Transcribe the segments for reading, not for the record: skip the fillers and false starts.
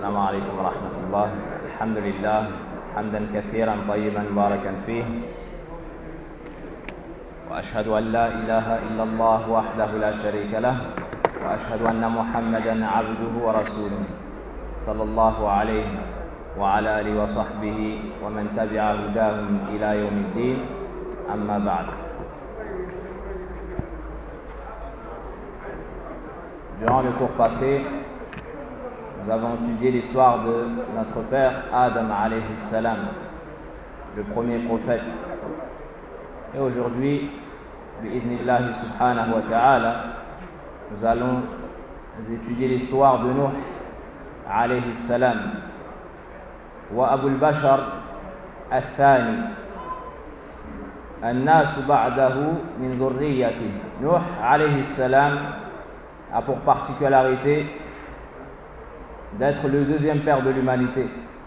السلام عليكم ورحمة الله. الحمد لله حمدا كثيرا طيبا مباركا فيه، وأشهد أن لا إله إلا الله وحده لا شريك له، وأشهد أن محمدا عبده ورسوله صلى الله عليه وعلى آله وصحبه ومن تبع هداهم إلى يوم الدين. أما بعد. Durant le cours passé, nous avons étudié l'histoire de notre père Adam alayhi salam, le premier prophète. Et aujourd'hui, bi'idhnillahi subhanahu wa ta'ala, nous allons étudier l'histoire de Nuh alayhi salam wa Abu al-Bashar al-Thani, الناس بعده من ذريته. Nuh alayhi salam a pour particularité d'être le deuxième père de l'humanité,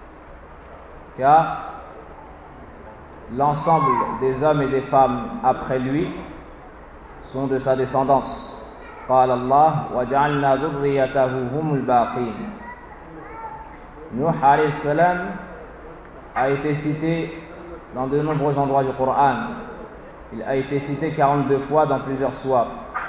car l'ensemble des hommes et des femmes après lui sont de sa descendance. قال الله وجعلنا ذريته هم الباقين. Nuh alayhi salam a été cité dans de nombreux endroits du Coran. Il a été cité 42 fois dans plusieurs sourates.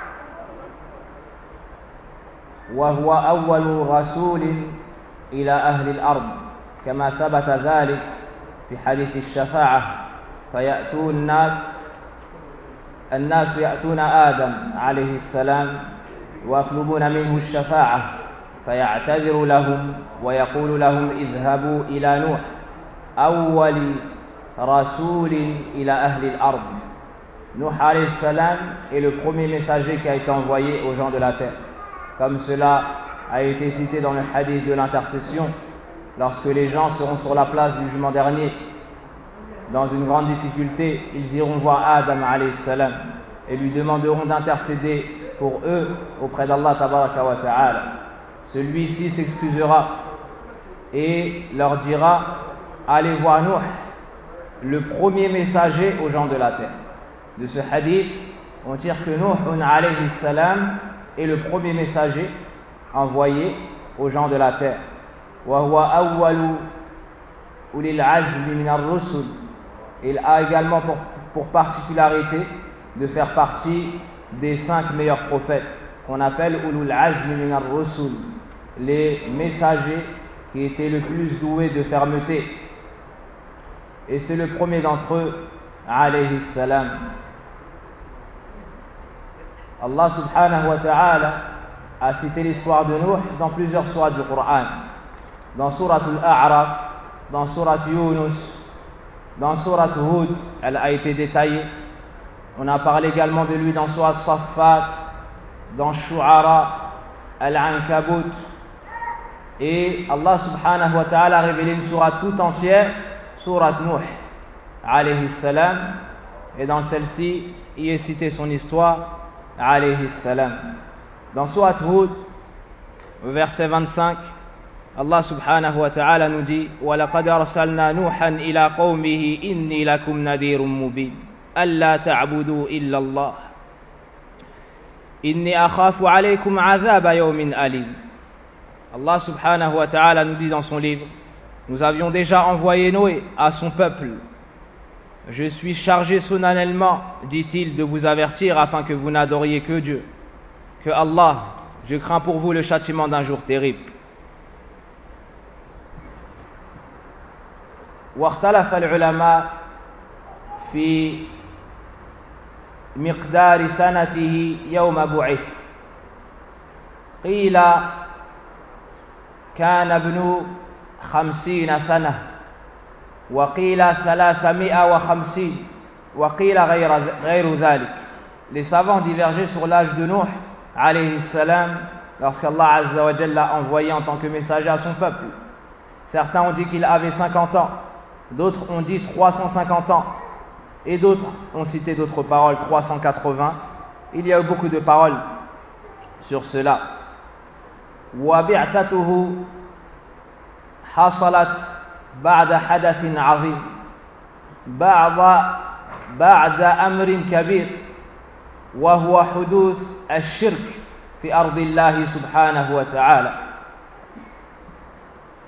وهو أول رسول إلى أهل الأرض كما ثبت ذلك في حديث الشفاعة فيأتون الناس يأتون آدم عليه السلام ويطلبون منه الشفاعة فيعتذر لهم ويقول لهم اذهبوا إلى نوح أول رسول إلى أهل الأرض. Nuh alayhi salam est le premier messager qui a été envoyé aux gens de la terre, comme cela a été cité dans le hadith de l'intercession. Lorsque les gens seront sur la place du jugement dernier dans une grande difficulté, ils iront voir Adam alayhi salam et lui demanderont d'intercéder pour eux auprès d'Allah tabaraka wa ta'ala. Celui-ci s'excusera et leur dira: allez voir Nuh, le premier messager aux gens de la terre. De ce hadith, on tire que Nuh alayhi salam est le premier messager envoyé aux gens de la terre. وهو أول أولي العزم من الرسل. Il a également pour particularité de faire partie des 5 meilleurs prophètes qu'on appelle ulul azmi min ar-rusul, les messagers qui étaient le plus doués de fermeté. Et c'est le premier d'entre eux, alayhi salam. Allah subhanahu wa ta'ala a cité l'histoire de Nuh dans plusieurs sourates du Coran. Dans sourate Al-A'raf, dans sourate Yunus, dans sourate Hud, elle a été détaillée. On a parlé également de lui dans sourate Saffat, dans Shu'ara, Al-Ankabut. Et Allah subhanahu wa ta'ala a révélé une sourate tout entière, sourate Nuh alayhi salam. Et dans celle-ci, il est cité son histoire, alayhi salam. Dans sourate Hud, au verset 25, Allah subhanahu wa ta'ala nous dit: وَلَقَدْ أَرْسَلْنَا نُوحًا إِلَى قَوْمِهِ إِنِّي لَكُمْ نَذِيرٌ مُبِينٌ أَلَّا تَعْبُدُوا إِلَّا اللَّهَ إِنِّي أَخَافُ عَلَيْكُمْ عَذَابَ يَوْمٍ أَلِيمٍ. Allah subhanahu wa ta'ala nous dit dans son livre: nous avions déjà envoyé Noé à son peuple. Je suis chargé solennellement, dit-il, de vous avertir afin que vous n'adoriez que Dieu, que Allah. Je crains pour vous le châtiment d'un jour terrible. واختلف العلماء في مقدار سنته يوم بعث. قيل كان ابن 50 سنة، وقيل 350، وقيل غير ذلك. Les savants divergeaient sur l'âge de Nuh alayhi salam lorsqu'Allah azza wa jalla l'a envoyé en tant que messager à son peuple. Certains ont dit qu'il avait 50 ans, d'autres ont dit 350 ans, et d'autres ont cité d'autres paroles, 380. Il y a eu beaucoup de paroles sur cela. وبعثته حصلت بعد حدث عظيم بعد أمر كبير وهو حدوث الشرك في أرض الله سبحانه وتعالى.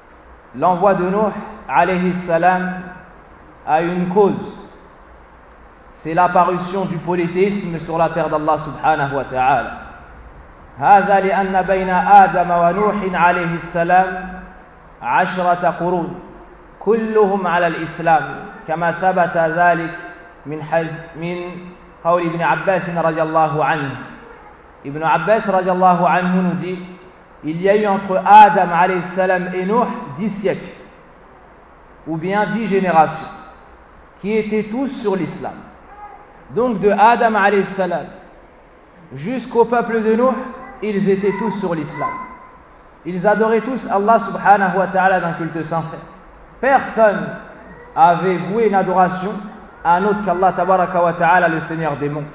l'envoi de Nuh alayhi salam a une cause. C'est l'apparition du polythéisme sur la terre d'Allah subhanahu wa ta'ala. هذا لأن بين آدم ونوح عليه السلام 10 قرون كلهم على الإسلام كما ثبت ذلك من قول ابن عباس رضي الله عنه. Ibn Abbas رضي الله عنه nous dit, il y a eu entre Adam alayhi salam et Nuh 10 siècles ou bien 10 générations qui étaient tous sur l'islam. Donc de Adam alayhi salam jusqu'au peuple de Nuh, ils étaient tous sur l'islam. Ils adoraient tous Allah subhanahu wa ta'ala d'un culte sincère. Personne avait voué une adoration à un autre qu'Allah tabaraka wa ta'ala, le Seigneur des mondes.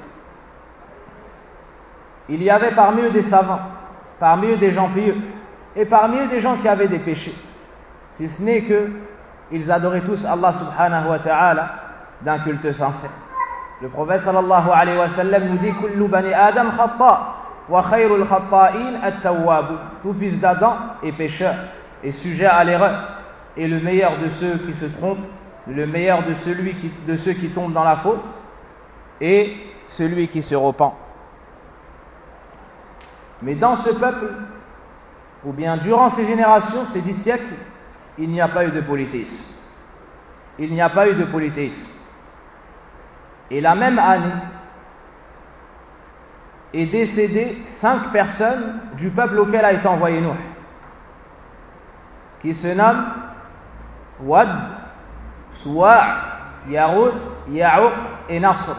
Il y avait parmi eux des savants, parmi eux des gens pieux, et parmi eux des gens qui avaient des péchés. Si ce n'est que ils adoraient tous Allah subhanahu wa ta'ala d'un culte sincère. Le prophète sallallahu alayhi wa sallam nous dit kullu bani Adam khata wa khayrul khata'in at-tawwab. Tout fils d'Adam est pécheur et sujet à l'erreur, et le meilleur de ceux qui se trompent, le meilleur de ceux qui tombent dans la faute est celui qui se repent. Mais dans ce peuple, ou bien durant ces générations, ces 10 siècles, il n'y a pas eu de polythéisme. Il n'y a pas eu de polythéisme. Et la même année est décédé 5 personnes du peuple auquel a été envoyé Nuh, qui se nomment Wad, Suwa', Yarouth, Ya'uq et Nasr.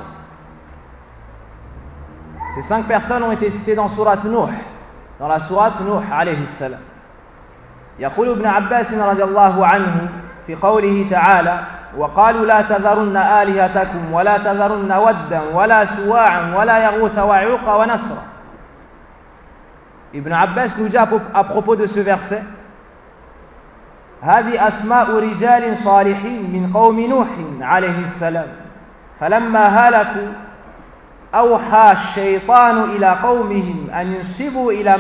Ces 5 personnes ont été citées dans sourate Nuh, dans la sourate Nuh alayhi salam. يقول ابن عباس رضي الله عنه في قوله تعالى وقالوا لا تذرن آلهتكم ولا تذرن ودا ولا سواعا ولا يغوث ويعوق ونسرا. Ibn Abbas nous dit à propos de ce verset هذه أسماء رجال صالحين من قوم نوح عليه السلام فلما هلكوا أوحى الشيطان إلى قومهم أن ينسبوا إلى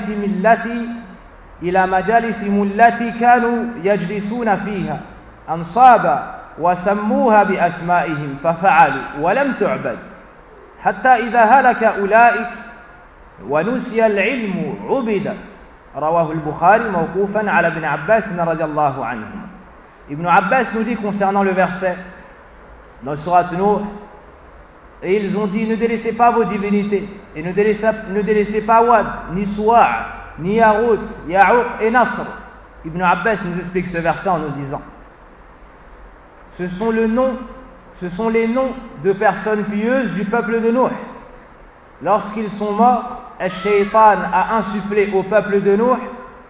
مجالسهم التي كانوا يجلسون فيها أنصابا وسموها بأسمائهم ففعلوا ولم تعبد حتى إذا هلك أولئك ونسي العلم عبدت. رواه البخاري موقوفا على ابن عباس رضي الله عنه. Ibn Abbas nous dit concernant le verset dans Sourate Nuh, et ils ont dit ne délaissez pas vos divinités et ne délaissez pas Wad, ni Suwa', ni Yarouth, Ya'uq et Nasr. Ibn Abbas nous explique ce verset en nous disant ce sont les noms de personnes pieuses du peuple de Nuh. Lorsqu'ils sont morts, Al-Shaytan a insufflé au peuple de Nuh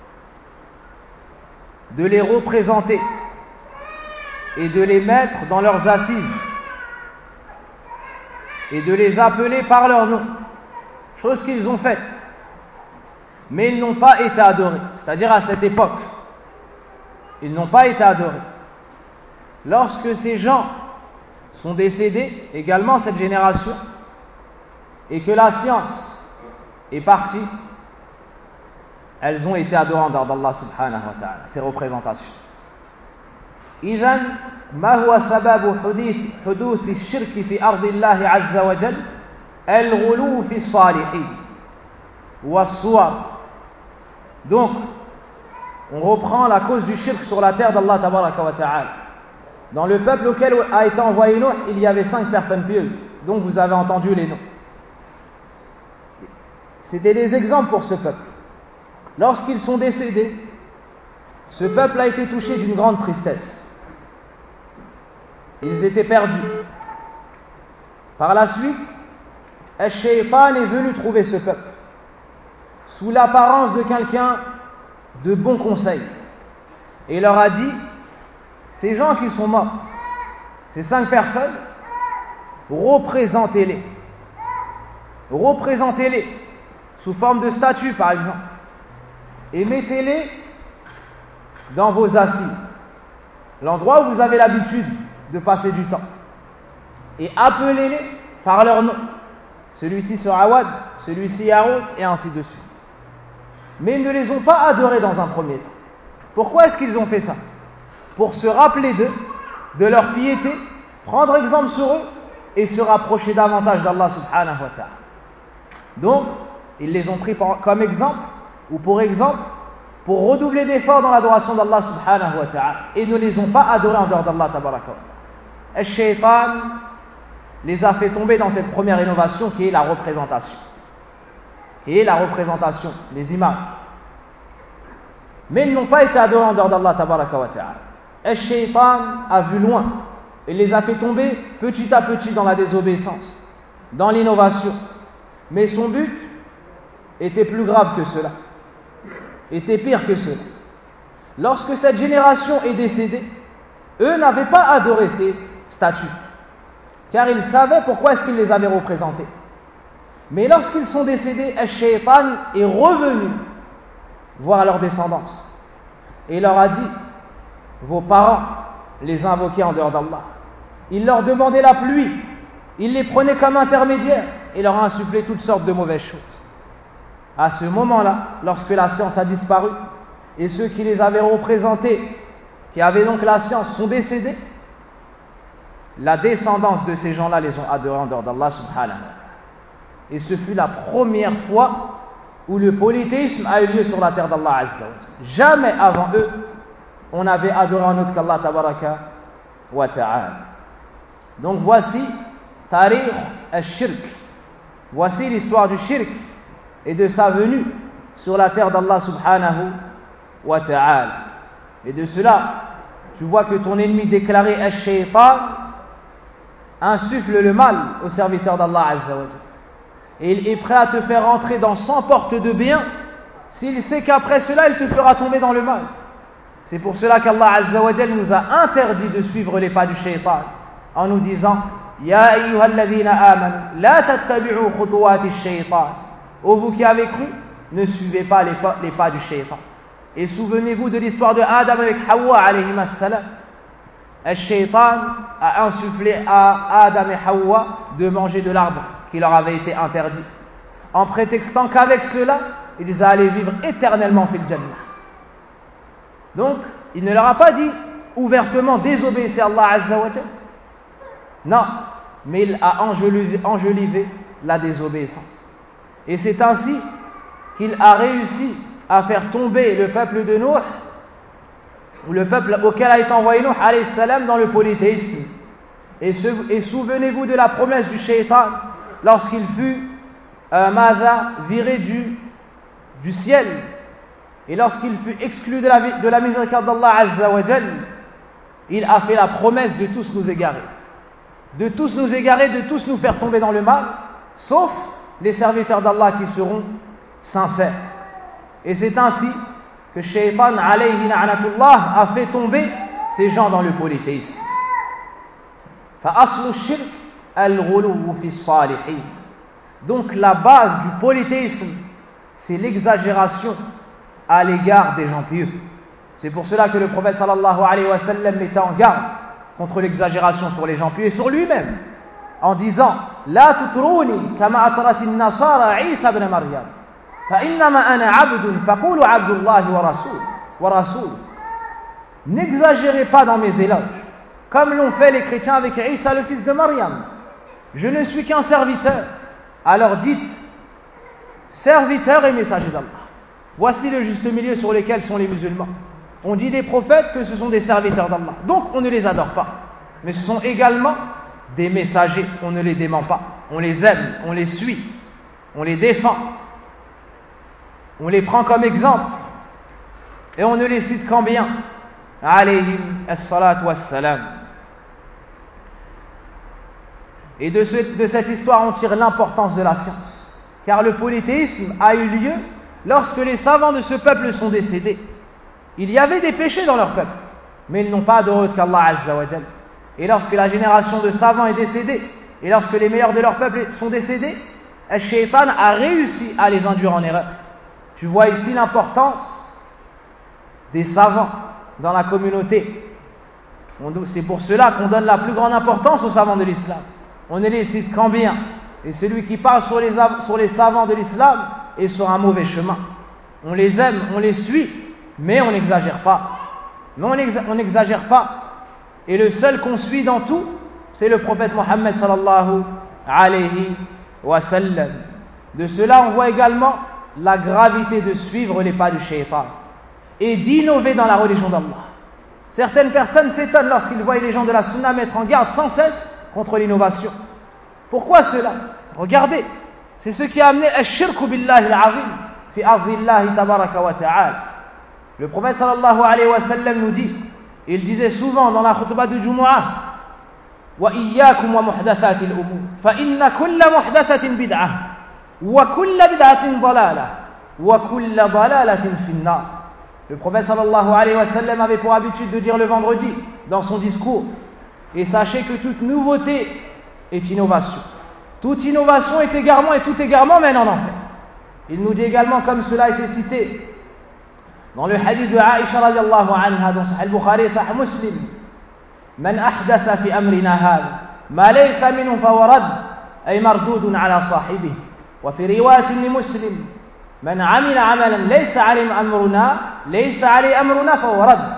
de les représenter et de les mettre dans leurs assises et de les appeler par leur nom, chose qu'ils ont faite, mais ils n'ont pas été adorés. C'est-à-dire à cette époque, ils n'ont pas été adorés. Lorsque ces gens sont décédés, également cette génération, et que la science est partie, elles ont été adorées en dehors d'Allah subhanahu wa ta'ala, ces représentations. إذن ما هو سبب حدوث الشرك في أرض الله عز وجل؟ الغلو في الصالحين والصور. Donc on reprend la cause du shirk sur la terre d'Allah tabaraka wa ta'ala. Dans le peuple auquel a été envoyé Nuh, il y avait 5 personnes pieuses, donc vous avez entendu les noms. C'était des exemples pour ce peuple. Lorsqu'ils sont décédés, ce peuple a été touché d'une grande tristesse. Ils étaient perdus. Par la suite, Al-Shaytan est venu trouver ce peuple sous l'apparence de quelqu'un de bon conseil et leur a dit ces gens qui sont morts, ces 5 personnes, représentez-les sous forme de statues par exemple et mettez-les dans vos assises, l'endroit où vous avez l'habitude de passer du temps, et appelez-les par leur nom. Celui-ci sera Wad, celui-ci Yarouth, et ainsi de suite. Mais ils ne les ont pas adorés dans un premier temps. Pourquoi est-ce qu'ils ont fait ça? Pour se rappeler d'eux, de leur piété, prendre exemple sur eux et se rapprocher davantage d'Allah subhanahu wa ta'ala. Donc, ils les ont pris comme exemple, ou pour exemple, pour redoubler d'efforts dans l'adoration d'Allah subhanahu wa ta'ala, et ne les ont pas adorés en dehors d'Allah tabaraka wa ta'ala. Al-Shaytan les a fait tomber dans cette première innovation qui est la représentation. Les images. Mais ils n'ont pas été adorés en dehors d'Allah tabaraka wa ta'ala. Al-Shaytan a vu loin et les a fait tomber petit à petit dans la désobéissance, dans l'innovation. Mais son but était plus grave que cela, était pire que cela. Lorsque cette génération est décédée, eux n'avaient pas adoré ces statues, car ils savaient pourquoi est-ce qu'ils les avaient représentés. Mais lorsqu'ils sont décédés, Al-Shaytan est revenu voir leur descendance et leur a dit: vos parents les invoquaient en dehors d'Allah, il leur demandait la pluie, il les prenait comme intermédiaires et leur a insufflé toutes sortes de mauvaises choses. À ce moment-là, lorsque la science a disparu et ceux qui les avaient représentés, qui avaient donc la science, sont décédés, la descendance de ces gens-là les ont adorés en dehors d'Allah subhanahu wa ta'ala. Et ce fut la première fois où le polythéisme a eu lieu sur la terre d'Allah azza wa jalla. Jamais avant eux on avait adoré un autre qu'Allah tabaraka wa ta'ala. Donc voici Tarikh al-Shirk, voici l'histoire du shirk et de sa venue sur la terre d'Allah subhanahu wa ta'ala. Et de cela, tu vois que ton ennemi déclaré Al-Shaytan insuffle le mal aux serviteurs d'Allah azza wa jalla. Et il est prêt à te faire entrer dans 100 portes de bien s'il sait qu'après cela il te fera tomber dans le mal. C'est pour cela qu'Allah azza wa jalla nous a interdit de suivre les pas du shaytan en nous disant: Ya ayyuhalladhina amanu la tattabi'u khutuwati shaytan. Ô vous qui avez cru, ne suivez pas les pas du shaytan. Et souvenez-vous de l'histoire de Adam avec Hawa alayhi salam. Al-Shaytan a insufflé à Adam et Hawa de manger de l'arbre qui leur avait été interdit, en prétextant qu'avec cela, ils allaient vivre éternellement fil jannah. Donc, il ne leur a pas dit ouvertement désobéissez à Allah azza wa jalla. Non, mais il a enjolivé la désobéissance. Et c'est ainsi qu'il a réussi à faire tomber le peuple de Nuh, ou le peuple auquel a été envoyé Nuh alayhi salam, dans le polythéisme. Et souvenez-vous de la promesse du shaytan lorsqu'il fut viré du ciel, et lorsqu'il fut exclu de la miséricorde d'Allah azza wa jal, il a fait la promesse de tous nous égarer, de tous nous faire tomber dans le mal, sauf les serviteurs d'Allah qui seront sincères. Et c'est ainsi que Shaytan alayhi na'natullah a fait tomber ces gens dans le polythéisme. فَأَصْلُ الشِّرْكِ الْغُلُوُّ فِي الصَّالِحِينَ. Donc la base du polythéisme, c'est l'exagération à l'égard des gens pieux. C'est pour cela que le prophète sallallahu alayhi wa sallam mettait en garde contre l'exagération sur les gens pieux et sur lui-même, en disant: La tutruni kama atrat an-nasara Isa ibn Maryam fa innama ana 'abdun faqulu 'abdullahi wa rasul. N'exagérez pas dans mes éloges, comme l'ont fait les chrétiens avec Isa le fils de Maryam. Je ne suis qu'un serviteur. Alors dites: serviteur et messager d'Allah. Voici le juste milieu sur lequel sont les musulmans. On dit des prophètes que ce sont des serviteurs d'Allah, donc on ne les adore pas. Mais ce sont également des messagers, on ne les dément pas. On les aime, on les suit, on les défend, on les prend comme exemple, et on ne les cite qu'en bien. Alayhim as-salatu was-salam. Et de cette histoire, on tire l'importance de la science. Car le polythéisme a eu lieu lorsque les savants de ce peuple sont décédés. Il y avait des péchés dans leur peuple, mais ils n'ont pas adoré qu'Allah azza wa jalla. Et lorsque la génération de savants est décédée, et lorsque les meilleurs de leur peuple sont décédés, Al-Shaytan a réussi à les induire en erreur. Tu vois ici l'importance des savants dans la communauté. C'est pour cela qu'on donne la plus grande importance aux savants de l'islam. On ne les cite qu'en bien. Et celui qui parle sur les savants de l'islam est sur un mauvais chemin. On les aime, on les suit, mais on n'exagère pas. On n'exagère pas. Et le seul qu'on suit dans tout, c'est le prophète Mohammed sallallahu alayhi wa sallam. De cela, on voit également la gravité de suivre les pas du shaitan et d'innover dans la religion d'Allah. Certaines personnes s'étonnent lorsqu'ils voient les gens de la sunna mettre en garde sans cesse contre l'innovation. Pourquoi cela? Regardez, c'est ce qui a amené ash-shirku billahi al-azim fi ardillahi tabaraka wa ta'ala. Le prophète sallallahu alayhi wa sallam nous dit, il disait souvent dans la khutbah du Jumu'ah, wa iyyakum wa muhdathati al-umur fa inna kulla muhdathatin bid'ah wa kulla bid'atin dalalah wa kulla dalalatin fi an-nar. Le prophète sallallahu alayhi wa sallam avait pour habitude de dire le vendredi dans son discours, et sachez que toute nouveauté est innovation. Toute innovation est égarement et tout égarement mène en enfer. Il nous dit également, comme cela a été cité dans le hadith de Aïcha radiallahu anha dans Sahih Bukhari et Sahih Muslim, Man ahdatha fi amrina hadha ma laysa minhu fa huwa radd ay mardudun ala sahibihi. Wa fi riwayatin li Muslim, Man amila amalan laysa alayhi amruna fa huwa radd.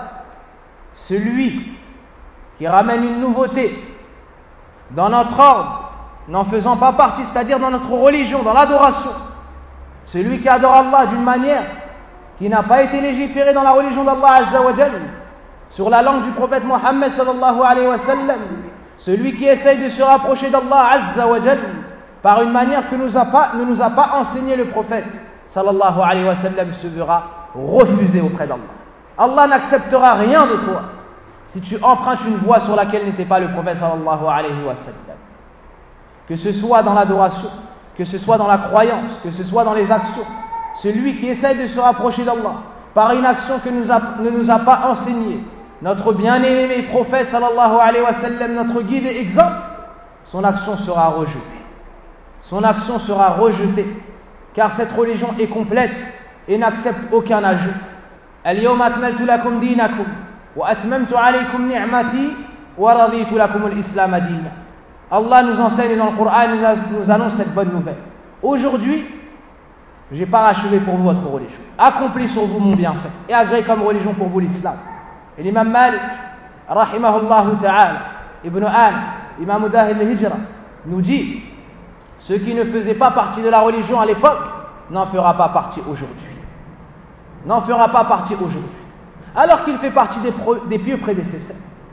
Celui qui ramène une nouveauté dans notre ordre, n'en faisant pas partie, c'est-à-dire dans notre religion, dans l'adoration, celui qui adore Allah d'une manière qui n'a pas été légiférée dans la religion d'Allah Azza wa Jal, sur la langue du prophète Mohammed sallallahu alayhi wa sallam, celui qui essaye de se rapprocher d'Allah Azza wa Jal par une manière que ne nous a pas enseigné le prophète sallallahu alayhi wa sallam, se verra refusé auprès d'Allah. Allah n'acceptera rien de toi si tu empruntes une voie sur laquelle n'était pas le prophète sallallahu alayhi wa sallam. Que ce soit dans l'adoration, que ce soit dans la croyance, que ce soit dans les actions, celui qui essaye de se rapprocher d'Allah par une action que ne nous a pas enseignée notre bien-aimé prophète sallallahu alayhi wa sallam, notre guide et exemple, son action sera rejetée. Son action sera rejetée, car cette religion est complète et n'accepte aucun ajout. Al-yawma akmaltu lakum dinakum wa atmamtu alaykum ni'mati wa raditu lakum al-islam dinan. Allah nous enseigne dans le Coran, nous annonce cette bonne nouvelle. Aujourd'hui, j'ai parachevé pour vous votre religion, accompli sur vous mon bienfait et agréé comme religion pour vous l'islam. Et l'imam Malik, rahimahullah ta'ala, Ibn Anas, imam Dar al-Hijra, nous dit, ce qui ne faisait pas partie de la religion à l'époque n'en fera pas partie aujourd'hui. N'en fera pas partie aujourd'hui. Alors qu'il fait partie des pieux prédécesseurs,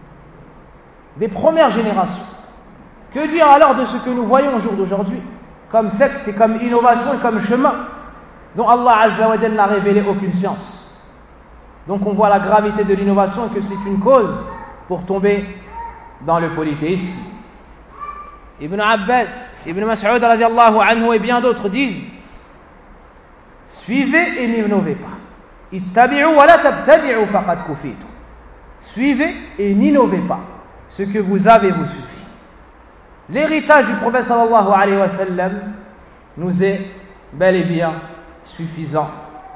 des premières générations. Que dire alors de ce que nous voyons au jour d'aujourd'hui, comme secte et comme innovation et comme chemin, dont Allah Azza wa Jalla n'a révélé aucune science. Donc on voit la gravité de l'innovation et que c'est une cause pour tomber dans le polythéisme. Ibn Abbas, Ibn Mas'ud radiallahu anhu et bien d'autres disent, suivez et n'innovez pas. Ittabi'u wa la tabtadi'u faqad kufitu. Suivez et n'innovez pas. Ce que vous avez vous suffit. L'héritage du prophète sallallahu alayhi wa sallam nous est bel et bien suffisant.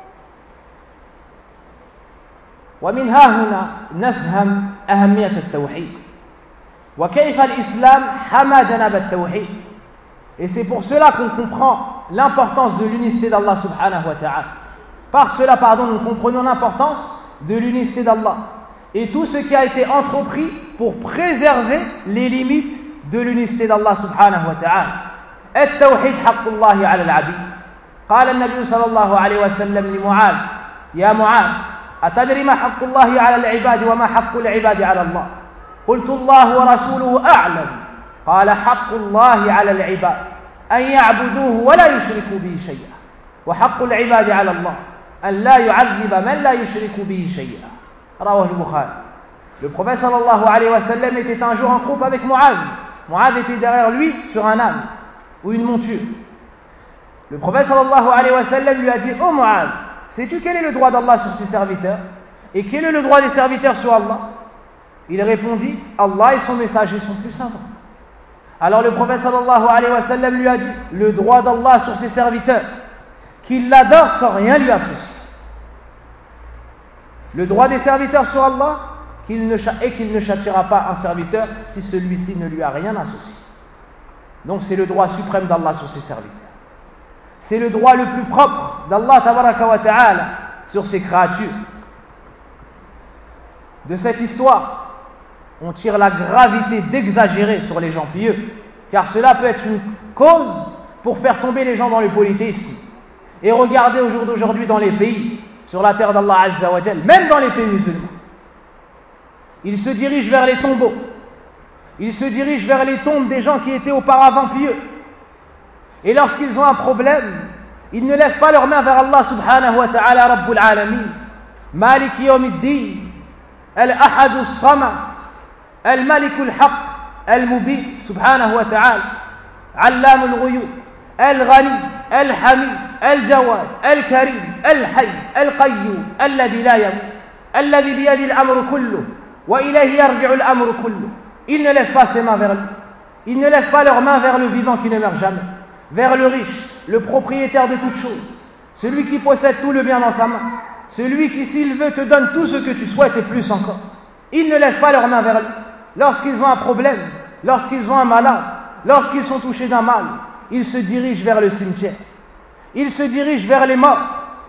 ومن ها هنا نفهم أهمية التوحيد وكيف الإسلام حمى جناب التوحيد. Et c'est pour cela qu'on comprend l'importance de l'unicité d'Allah subhanahu wa ta'ala. Par cela, nous comprenons l'importance de l'unicité d'Allah et tout ce qui a été entrepris pour préserver les limites de l'unicité d'Allah subhanahu wa ta'ala. التوحيد حق الله على العبيد. قال النبي صلى الله عليه وسلم لمعاذ يا معاذ أتدري ما حق الله على العباد وما حق العباد على الله؟ قلت الله ورسوله أعلم. قال حق الله على العباد أن يعبدوه ولا يشركوا به شيئا وحق العباد على الله أن لا يعذب من لا يشرك به شيئا. رواه البخاري. Le prophète sallallahu alayhi wa sallam était un jour en groupe avec Mu'adh. Mu'adh était derrière lui sur un âne ou une monture. Le prophète sallallahu alayhi wa sallam lui a dit: Oh Mu'adh, sais-tu quel est le droit d'Allah sur ses serviteurs et quel est le droit des serviteurs sur Allah? Il répondit: Allah et son messager sont plus savants. Alors le prophète sallallahu alayhi wa sallam lui a dit: le droit d'Allah sur ses serviteurs, qu'il l'adore sans rien lui associer. Le droit des serviteurs sur Allah, qu'il ne châtiera pas un serviteur si celui-ci ne lui a rien associé. Donc c'est le droit suprême d'Allah sur ses serviteurs. C'est le droit le plus propre d'Allah tabaraka wa ta'ala sur ses créatures. De cette histoire, on tire la gravité d'exagérer sur les gens pieux, car cela peut être une cause pour faire tomber les gens dans le polythéisme. Et regardez au jour d'aujourd'hui dans les pays, sur la terre d'Allah Azza wa Jal, même dans les pays musulmans, ils se dirigent vers les tombeaux, ils se dirigent vers les tombes des gens qui étaient auparavant pieux. Et lorsqu'ils ont un problème, ils ne lèvent pas leurs mains vers Allah subhanahu wa ta'ala, Rabbul Alamin, Malik Yawmiddin, Al-Ahad As-Samad, Al-Malik Al-Haq, Al-Mubin, subhanahu wa ta'ala, Allam Al-Ghuyub, Al-Ghani, Al-Hamid, Al-Jawad, Al-Karim, Al-Hayy, Al-Qayyum, Alladhi la yamut, Alladhi biyadi al-amru kulluh, wa ilayhi yarji'u al-amru kulluh. Ils ne lèvent pas ses mains vers lui. Ils ne lèvent pas leurs mains vers le vivant qui ne meurt jamais, vers le riche, le propriétaire de toutes choses, celui qui possède tout le bien dans sa main, celui qui, s'il veut, te donne tout ce que tu souhaites et plus encore. Ils ne lèvent pas leurs mains vers lui. Lorsqu'ils ont un problème, lorsqu'ils ont un malade, lorsqu'ils sont touchés d'un mal, ils se dirigent vers le cimetière. Ils se dirigent vers les morts.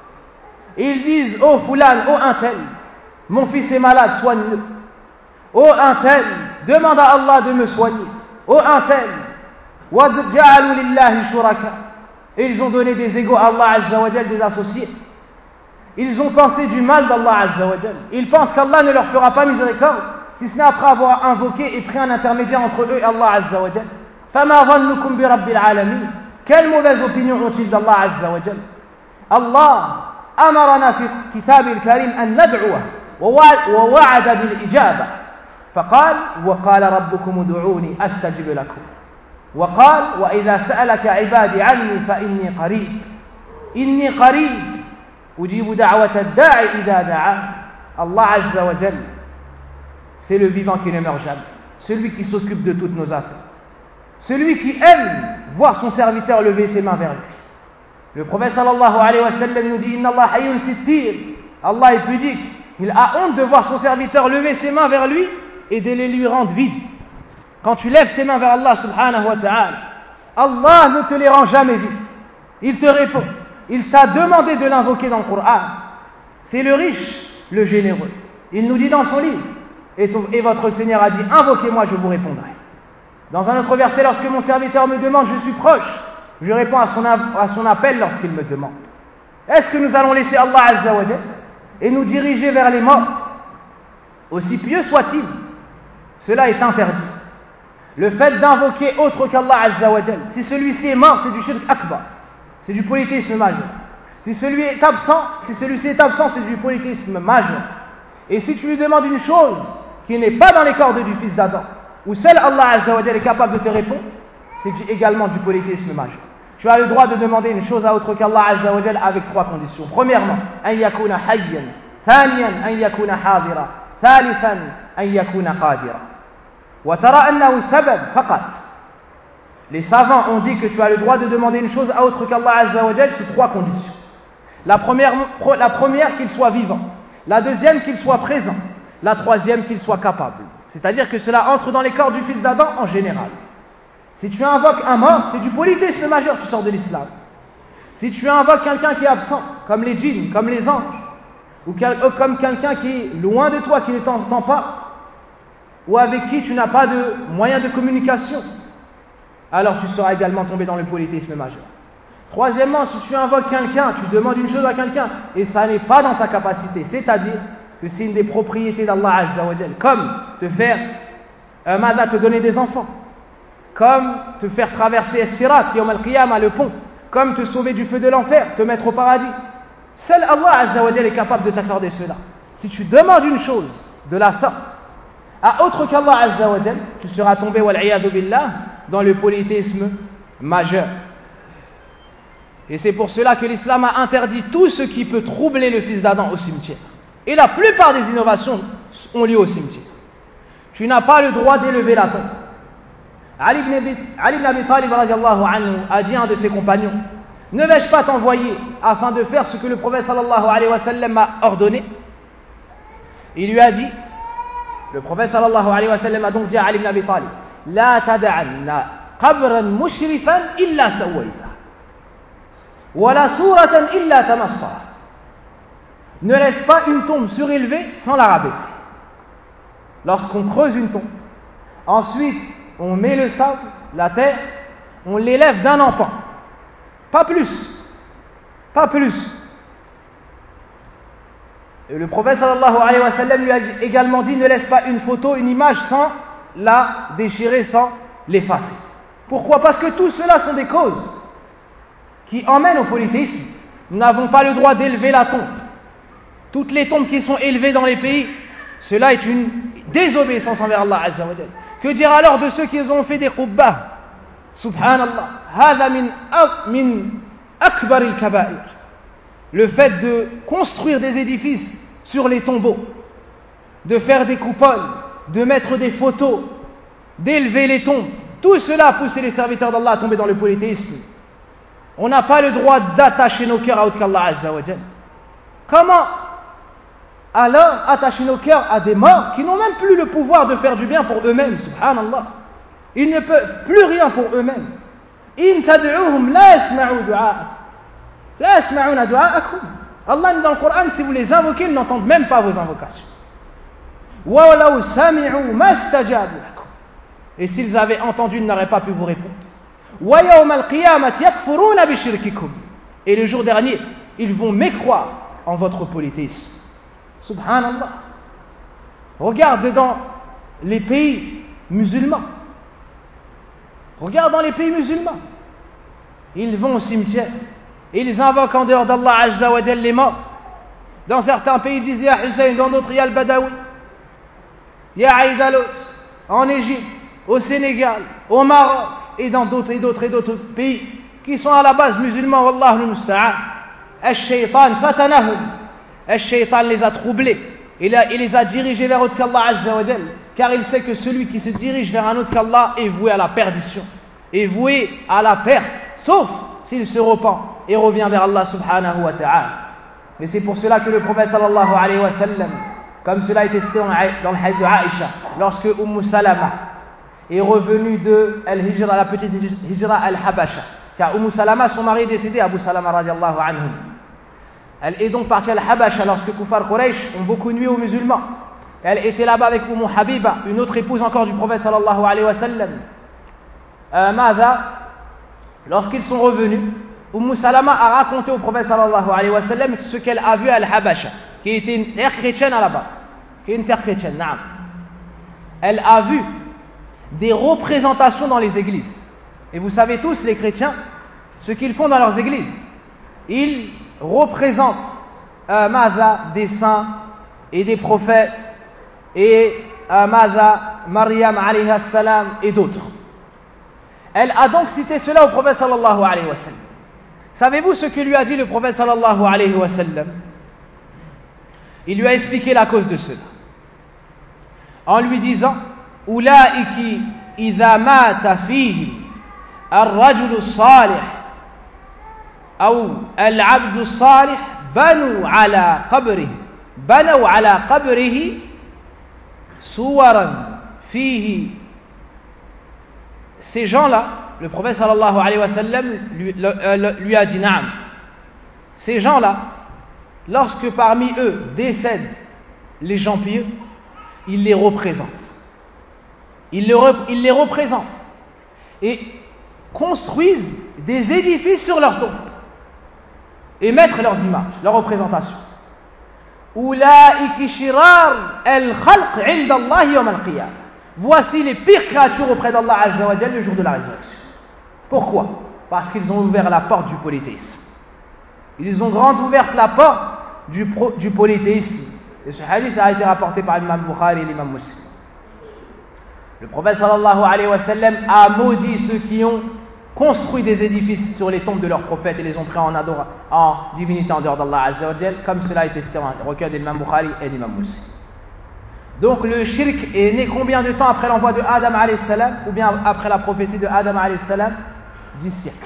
Et ils disent: oh Foulan, oh un tel, mon fils est malade, soigne-le. Oh un tel, demande à Allah de me soigner. Oh un tel, وَجَعَلُوا لِلَّهِ شُرَكَاءَ. Et ils ont donné des égaux à Allah Azza wa Jal, des associés. Ils ont pensé du mal d'Allah Azza wa Jal. Ils pensent qu'Allah ne leur fera pas miséricorde, si ce n'est après avoir invoqué et pris un intermédiaire entre eux et Allah Azza wa Jal. فَمَا ظَنُّكُمْ بِرَبِّ الْعَالَمِينَ. Quelle mauvaise opinion ont-ils d'Allah Azza wa Jal? Allah أمرنا في كتابه الكريم أن ندعوه ووعد بالإجابة فقال: وقال ربكم ادعوني أستجب لكم. وقال: وإذا سألك عبادي عني فإني قريب إني قريب أجيب دعوة الداعي إذا دعان. Allah Azza wa Jal, c'est le vivant qui ne meurt jamais, celui qui s'occupe de toutes nos affaires, celui qui aime voir son serviteur lever ses mains vers lui. Le prophète sallallahu alayhi wa sallam nous dit: Inna Allah hayyun sittir. Allah est pudique, il a honte de voir son serviteur lever ses mains vers lui et de les lui rendre vides. Quand tu lèves tes mains vers Allah subhanahu wa ta'ala, Allah ne te les rend jamais vides. Il te répond. Il t'a demandé de l'invoquer dans le Coran. C'est le riche, le généreux. Il nous dit dans son livre: et votre Seigneur a dit: invoquez-moi, je vous répondrai. Dans un autre verset: lorsque mon serviteur me demande, je suis proche, je réponds à son appel lorsqu'il me demande. Est-ce que nous allons laisser Allah Azza wa Jal et nous diriger vers les morts? Aussi pieux soit-il, cela est interdit. Le fait d'invoquer autre qu'Allah Azza wa Jal, si celui-ci est mort, c'est du shirk akbar, c'est du polythéisme majeur. Si celui-ci est absent, c'est du polythéisme majeur. Et si tu lui demandes une chose qui n'est pas dans les cordes du fils d'Adam, où seul Allah Azza wa Jal est capable de te répondre, c'est également du polythéisme majeur. Tu as le droit de demander une chose à autre qu'Allah Azza wa Jal avec trois conditions. Premièrement, an yakuna hayyan. Thaniyan, an yakuna hadira. Thalithan, an yakuna qadira. Wa tara annahu sabab faqat. Les savants ont dit que tu as le droit de demander une chose à autre qu'Allah Azza wa Jal sous trois conditions. La première, qu'il soit vivant. La deuxième, qu'il soit présent. La troisième, qu'il soit capable. C'est-à-dire que cela entre dans les corps du fils d'Adam en général. Si tu invoques un mort, c'est du polythéisme majeur, tu sors de l'islam. Si tu invoques quelqu'un qui est absent, comme les djinns, comme les anges, ou comme quelqu'un qui est loin de toi, qui ne t'entend pas, ou avec qui tu n'as pas de moyen de communication, alors tu seras également tombé dans le polythéisme majeur. Troisièmement, si tu invoques quelqu'un, tu demandes une chose à quelqu'un, et ça n'est pas dans sa capacité, c'est-à-dire que c'est une des propriétés d'Allah Azza wa Jal, comme te faire, te donner des enfants, comme te faire traverser As-Sirat, Yawm al-Qiyamah, le pont, comme te sauver du feu de l'enfer, te mettre au paradis. Seul Allah Azza wa Jal est capable de t'accorder cela. Si tu demandes une chose de la sorte à autre qu'Allah Azza wa Jal, tu seras tombé, wal-'iyadu billah, dans le polythéisme majeur. Et c'est pour cela que l'islam a interdit tout ce qui peut troubler le fils d'Adam au cimetière. Et la plupart des innovations ont lieu au cimetière. Tu n'as pas le droit d'élever la tombe. Ali ibn Abi Talib radiallahu anhu a dit à un de ses compagnons: ne vais-je pas t'envoyer afin de faire ce que le prophète sallallahu alayhi wa sallam m'a ordonné? Il lui a dit, le prophète sallallahu alayhi wa sallam a donc dit à Ali ibn Abi Talib: la tada'anna qabran mushrifan illa sawayta wa la suratan illa tamassara. Ne laisse pas une tombe surélevée sans la rabaisser. lorsqu'on creuse une tombe, ensuite on met le sable, la terre, on l'élève d'un empan, pas plus, pas plus. Et le prophète sallallahu alayhi wa sallam lui a également dit: ne laisse pas une photo, une image sans la déchirer, sans l'effacer. Pourquoi? Parce que tout cela sont des causes qui emmènent au polythéisme. Nous n'avons pas le droit d'élever la tombe. Toutes les tombes qui sont élevées dans les pays, cela est une désobéissance envers Allah Azza wa Jal. Que dire alors de ceux qui ont fait des qubbah? Subhanallah, hada min akbar al-kaba'ir. Le fait de construire des édifices sur les tombeaux, de faire des coupoles, de mettre des photos, d'élever les tombes, tout cela a poussé les serviteurs d'Allah à tomber dans le polythéisme. On n'a pas le droit d'attacher nos cœurs à autre qu'Allah Azza wa Jal. Comment alors attacher nos cœurs à des morts qui n'ont même plus le pouvoir de faire du bien pour eux-mêmes? Subhanallah. Ils ne peuvent plus rien pour eux-mêmes. In tad'uhum la yasma'u du'a'akum. La yasma'una du'a'akum. Allah dit dans le Coran, si vous les invoquez, ils n'entendent même pas vos invocations. Wa law sami'u mastajabu lakum. Et s'ils avaient entendu, ils n'auraient pas pu vous répondre. Wa yawm al-qiyamati yakfuruna bi shirkikum. Et le jour dernier, ils vont mécroire en votre polythéisme. Subhanallah. Regarde dans les pays musulmans. Regarde dans les pays musulmans. Ils vont au cimetière. Ils invoquent en dehors d'Allah Azza wa Jal les morts. Dans certains pays, ils disent Ya Hussein, dans d'autres, Ya al-Badawi, Ya Aïdalos, en Égypte, au Sénégal, au Maroc, et dans d'autres pays qui sont à la base musulmans. Wallahu al-musta'an. Al-shaytan fatanahum. Al-shaytan les a troublés. Il les a dirigés vers autre qu'Allah Azza wa Jal. Car il sait que celui qui se dirige vers un autre qu'Allah est voué à la perdition, est voué à la perte, sauf s'il se repent et revient vers Allah subhanahu wa ta'ala. Mais c'est pour cela que le prophète sallallahu alayhi wa sallam, comme cela a été cité dans le hadith de Aïcha, lorsque Salama est revenue de Al-Hijra, la petite Hijra Al-Habasha, car Salama, son mari est décédé, Abu Salama radiallahu anhu. Elle est donc partie à Al-Habasha lorsque Kufar Quraysh ont beaucoup nuit aux musulmans. Elle était là-bas avec Habiba, une autre épouse encore du prophète sallallahu alayhi wa sallam. Lorsqu'ils sont revenus, Salama a raconté au prophète sallallahu alayhi wa sallam ce qu'elle a vu à Al-Habasha, qui était une terre chrétienne à la base, qui est une terre chrétienne. Naam. Elle a vu des représentations dans les églises. Et vous savez tous, les chrétiens, ce qu'ils font dans leurs églises. Ils représentent des saints et des prophètes et Maryam alayha salam et d'autres. Elle a donc cité cela au prophète sallallahu alayhi wa sallam. Savez-vous ce que lui a dit le prophète sallallahu alayhi wa sallam? Il lui a expliqué la cause de cela en lui disant: Ulaiki idha mata fihim al-rajul al-salih ou al-abd al-salih banu ala qabrihi suwaran fihi. Ces gens-là, le prophète sallallahu alayhi wa sallam lui a dit: Naam, ces gens-là, lorsque parmi eux décèdent les gens pieux, ils les représentent. Ils les représentent et construisent des édifices sur leur tombe et mettent leurs images, leurs représentations. Ulaiki shirar al-khalq 'inda Allah yawm al-qiyamah. Voici les pires créatures auprès d'Allah Azza wa Jal le jour de la résurrection. Pourquoi? Parce qu'ils ont ouvert la porte du polythéisme. Ils ont grande ouverte la porte du polythéisme. Et ce hadith a été rapporté par l'imam Bukhari et l'imam Muslim. Le prophète sallallahu alayhi wa sallam a maudit ceux qui ont construit des édifices sur les tombes de leurs prophètes et les ont pris en divinité en dehors d'Allah Azza wa Jal, comme cela a été cité dans le recueil de l'imam Bukhari et l'imam Muslim. Donc le shirk est né combien de temps après l'envoi de Adam alayhi salam, ou bien après la prophétie de Adam alayhi salam? 10 siècles.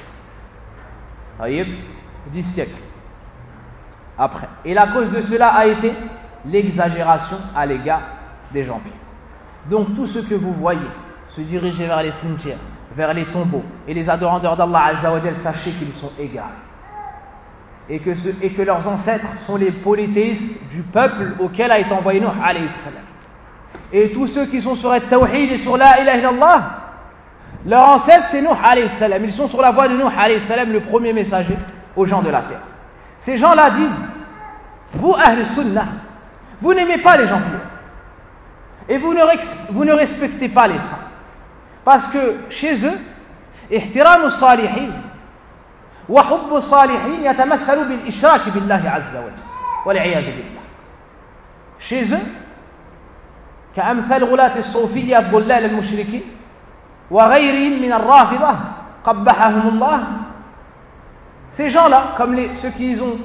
10 siècles après. Et la cause de cela a été l'exagération à l'égard des gens pieux. Donc tout ce que vous voyez se diriger vers les cimetières, vers les tombeaux et les adorants d'Allah Azza wa Jal, sachez qu'ils sont égaux. Et que leurs ancêtres sont les polythéistes du peuple auquel a été envoyé Nuh alayhi salam. Et tous ceux qui sont sur le tawhid et sur la ilaha illallah, leur ancêtre c'est Nuh alayhi salam. Ils sont sur la voie de Nuh alayhi salam, le premier messager aux gens de la terre. Ces gens-là disent, vous Ahl Sunnah, vous n'aimez pas les gens pieux. Et vous ne respectez pas les saints. Parce que chez eux, احترام الصالحين وحب الصالحين يتمثل بالإشراك بالله عز وجل والعياذ بالله. Chez eux, كأمثال غلاة الصوفية الضلال المشركين وغيرهم من الرافضة قبحهم الله. Ces gens-là, comme ceux qui ont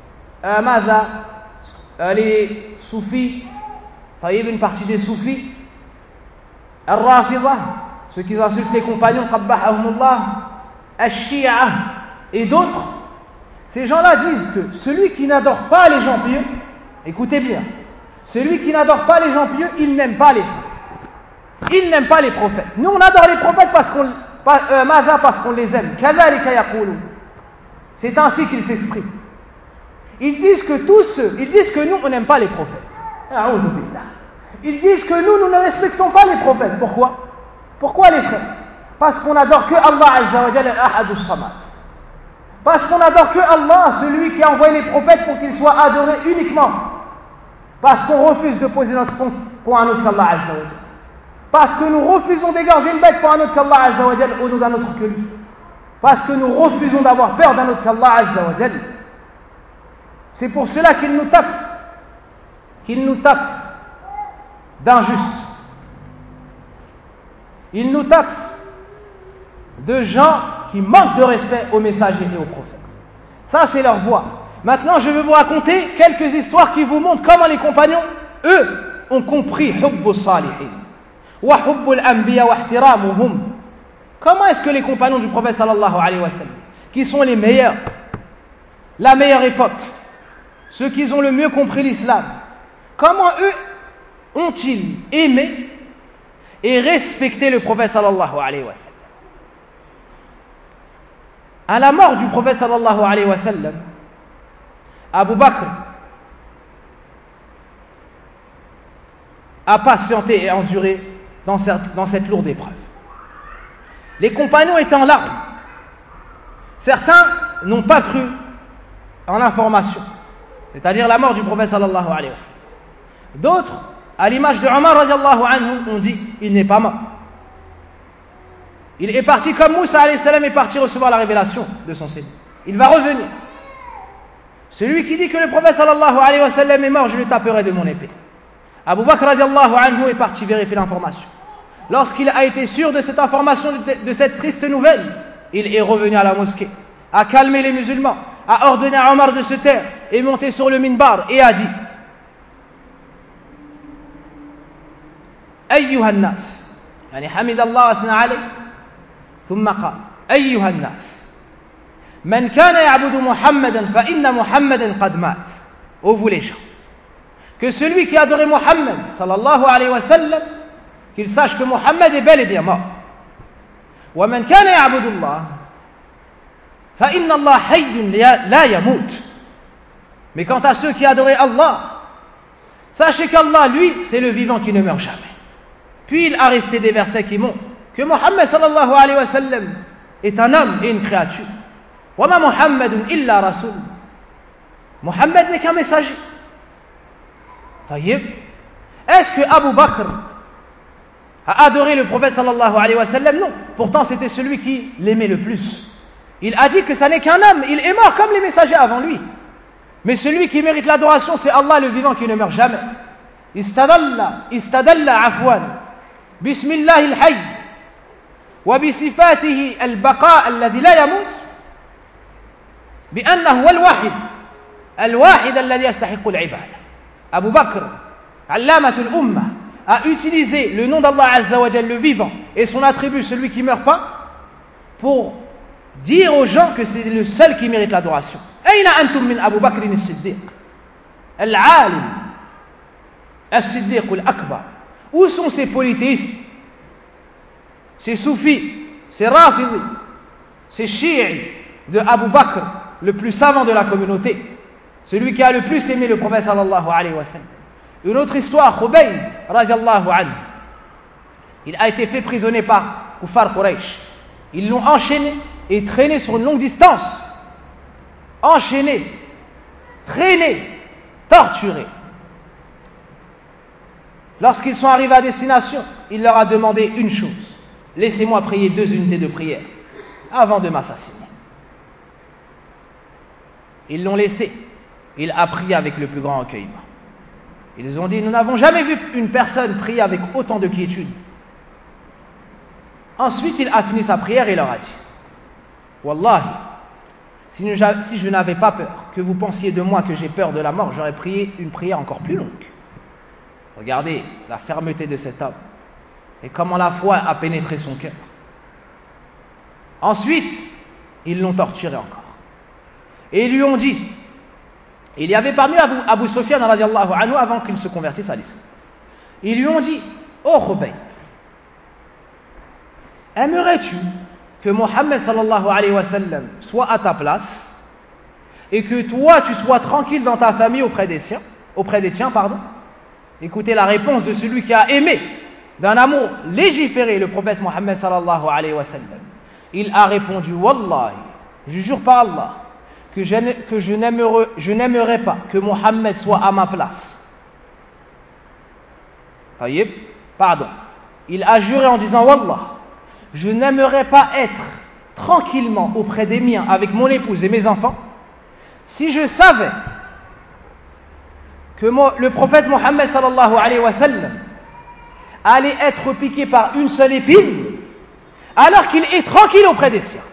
les soufis, une partie des soufis, al-Rafida, ceux qui insultent les compagnons, qabbahahumullah, al-Shi'a et d'autres, ces gens-là disent que celui qui n'adore pas les gens pieux, écoutez bien, celui qui n'adore pas les gens pieux, il n'aime pas les saints, il n'aime pas les prophètes. Nous on adore les prophètes parce qu'on les aime. Kadhalika yaqulun. C'est ainsi qu'ils s'expriment. Ils disent que nous on n'aime pas les prophètes. A'udhu billah. Ils disent que nous ne respectons pas les prophètes. Pourquoi les frères? Parce qu'on n'adore que Allah Azza wa Jalla al-Ahad as-Samad. Parce qu'on n'adore que Allah, celui qui a envoyé les prophètes pour qu'ils soient adorés uniquement. Parce qu'on refuse de poser notre compte pour un autre qu'Allah Azza wa Jalla. Parce que nous refusons d'égorger une bête pour un autre qu'Allah Azza wa Jalla au nom d'un autre que lui. Parce que nous refusons d'avoir peur d'un autre qu'Allah Azza wa Jalla. C'est pour cela qu'il nous taxe d'injustes. Il nous taxe de gens qui manquent de respect aux messagers et aux prophètes. Ça, c'est leur voie. Maintenant, je vais vous raconter quelques histoires qui vous montrent comment les compagnons, eux, ont compris hubbu salihin wa hubbu al-anbiya wa ihtiramuhum. Comment est-ce que les compagnons du prophète sallallahu alayhi wa sallam, qui sont les meilleurs, la meilleure époque, ceux qui ont le mieux compris l'islam, comment eux ont-ils aimé et respecté le prophète sallallahu alayhi wa sallam? À la mort du prophète sallallahu alayhi wa sallam, Abu Bakr a patienté et enduré dans cette lourde épreuve. Les compagnons étaient en larmes. Certains n'ont pas cru en l'information, c'est-à-dire la mort du prophète sallallahu alayhi wa sallam. D'autres, à l'image de Omar radiallahu anhu, ont dit il n'est pas mort. Il est parti comme Moussa alayhi salam est parti recevoir la révélation de son Seigneur. Il va revenir. Celui qui dit que le prophète sallallahu alayhi wa sallam est mort, je le taperai de mon épée. Abu Bakr radiallahu anhu est parti vérifier l'information. Lorsqu'il a été sûr de cette information, de cette triste nouvelle, il est revenu à la mosquée, a calmé les musulmans, a ordonné à Omar de se taire et monter sur le minbar et a dit أيها الناس يعني حمد الله وأثنى عليه ثم قال أيها الناس من كان يعبد محمدا فإن محمدا قد مات. Ô vous les gens, que celui qui adorait Muhammad sallallahu alayhi wa sallam, qu'il sache que Muhammad est bel et bien mort. ومن كان يعبد الله فإن الله حي لا يموت. Mais quant à ceux qui adoraient Allah, sachez qu'Allah, lui, c'est le vivant qui ne meurt jamais. Puis il a resté des versets qui montrent que Muhammad sallallahu alayhi wa sallam est un homme et une créature. وما محمد إلا رسول. Muhammad n'est qu'un messager. طيب, est-ce que Abu Bakr a adoré le prophète sallallahu alayhi wa sallam? Non. Pourtant c'était celui qui l'aimait le plus. Il a dit que ça n'est qu'un homme, il est mort comme les messagers avant lui. Mais celui qui mérite l'adoration, c'est Allah le vivant qui ne meurt jamais. Istadalla afwan bismillah al-hayy wa bisifatihi al-baqa alladhi la yamut بأنه هو الواحد الذي يستحق العبادة. Abu Bakr, علامة الأمة, a utilisé le nom d'Allah Azza wa Jalla, le vivant, et son attribut, celui qui ne meurt pas, pour dire aux gens que c'est le seul qui mérite l'adoration. أين أنتم من أبو بكر الصديق العالم الصديق الأكبر? Où sont ces polythéistes, ces soufis, ces rafidis, ces chiites de Abu Bakr, le plus savant de la communauté, celui qui a le plus aimé le prophète sallallahu alayhi wa sallam? Une autre histoire, Khubayb, radiallahu anhu, il a été fait prisonnier par Kuffar Quraysh. Ils l'ont enchaîné et traîné sur une longue distance. Enchaîné, traîné, torturé. Lorsqu'ils sont arrivés à destination, il leur a demandé une chose: laissez-moi prier 2 unités de prière avant de m'assassiner. Ils l'ont laissé. Il a prié avec le plus grand recueillement. Ils ont dit: nous n'avons jamais vu une personne prier avec autant de quiétude. Ensuite, il a fini sa prière et leur a dit: Wallahi, si je n'avais pas peur que vous pensiez de moi que j'ai peur de la mort, j'aurais prié une prière encore plus longue. Regardez la fermeté de cet homme et comment la foi a pénétré son cœur. Ensuite, ils l'ont torturé encore. Et ils lui ont dit, il y avait parmi Abu Sufyan radiallahu anhu avant qu'il se convertisse à l'islam. Ils lui ont dit: oh Khubayb, aimerais-tu que Mohammed sallallahu alayhi wa sallam soit à ta place et que toi tu sois tranquille dans ta famille auprès des tiens, pardon? Écoutez la réponse de celui qui a aimé d'un amour légiféré le prophète Mohammed sallallahu alayhi wa sallam. Il a répondu: Wallahi, je jure par Allah que je n'aimerais pas que Mohammed soit à ma place. Taïb, pardon. Il a juré en disant: Wallah, je n'aimerais pas être tranquillement auprès des miens avec mon épouse et mes enfants si je savais que le prophète Mohammed sallallahu alayhi wa sallam allait être piqué par une seule épine alors qu'il est tranquille auprès des siens.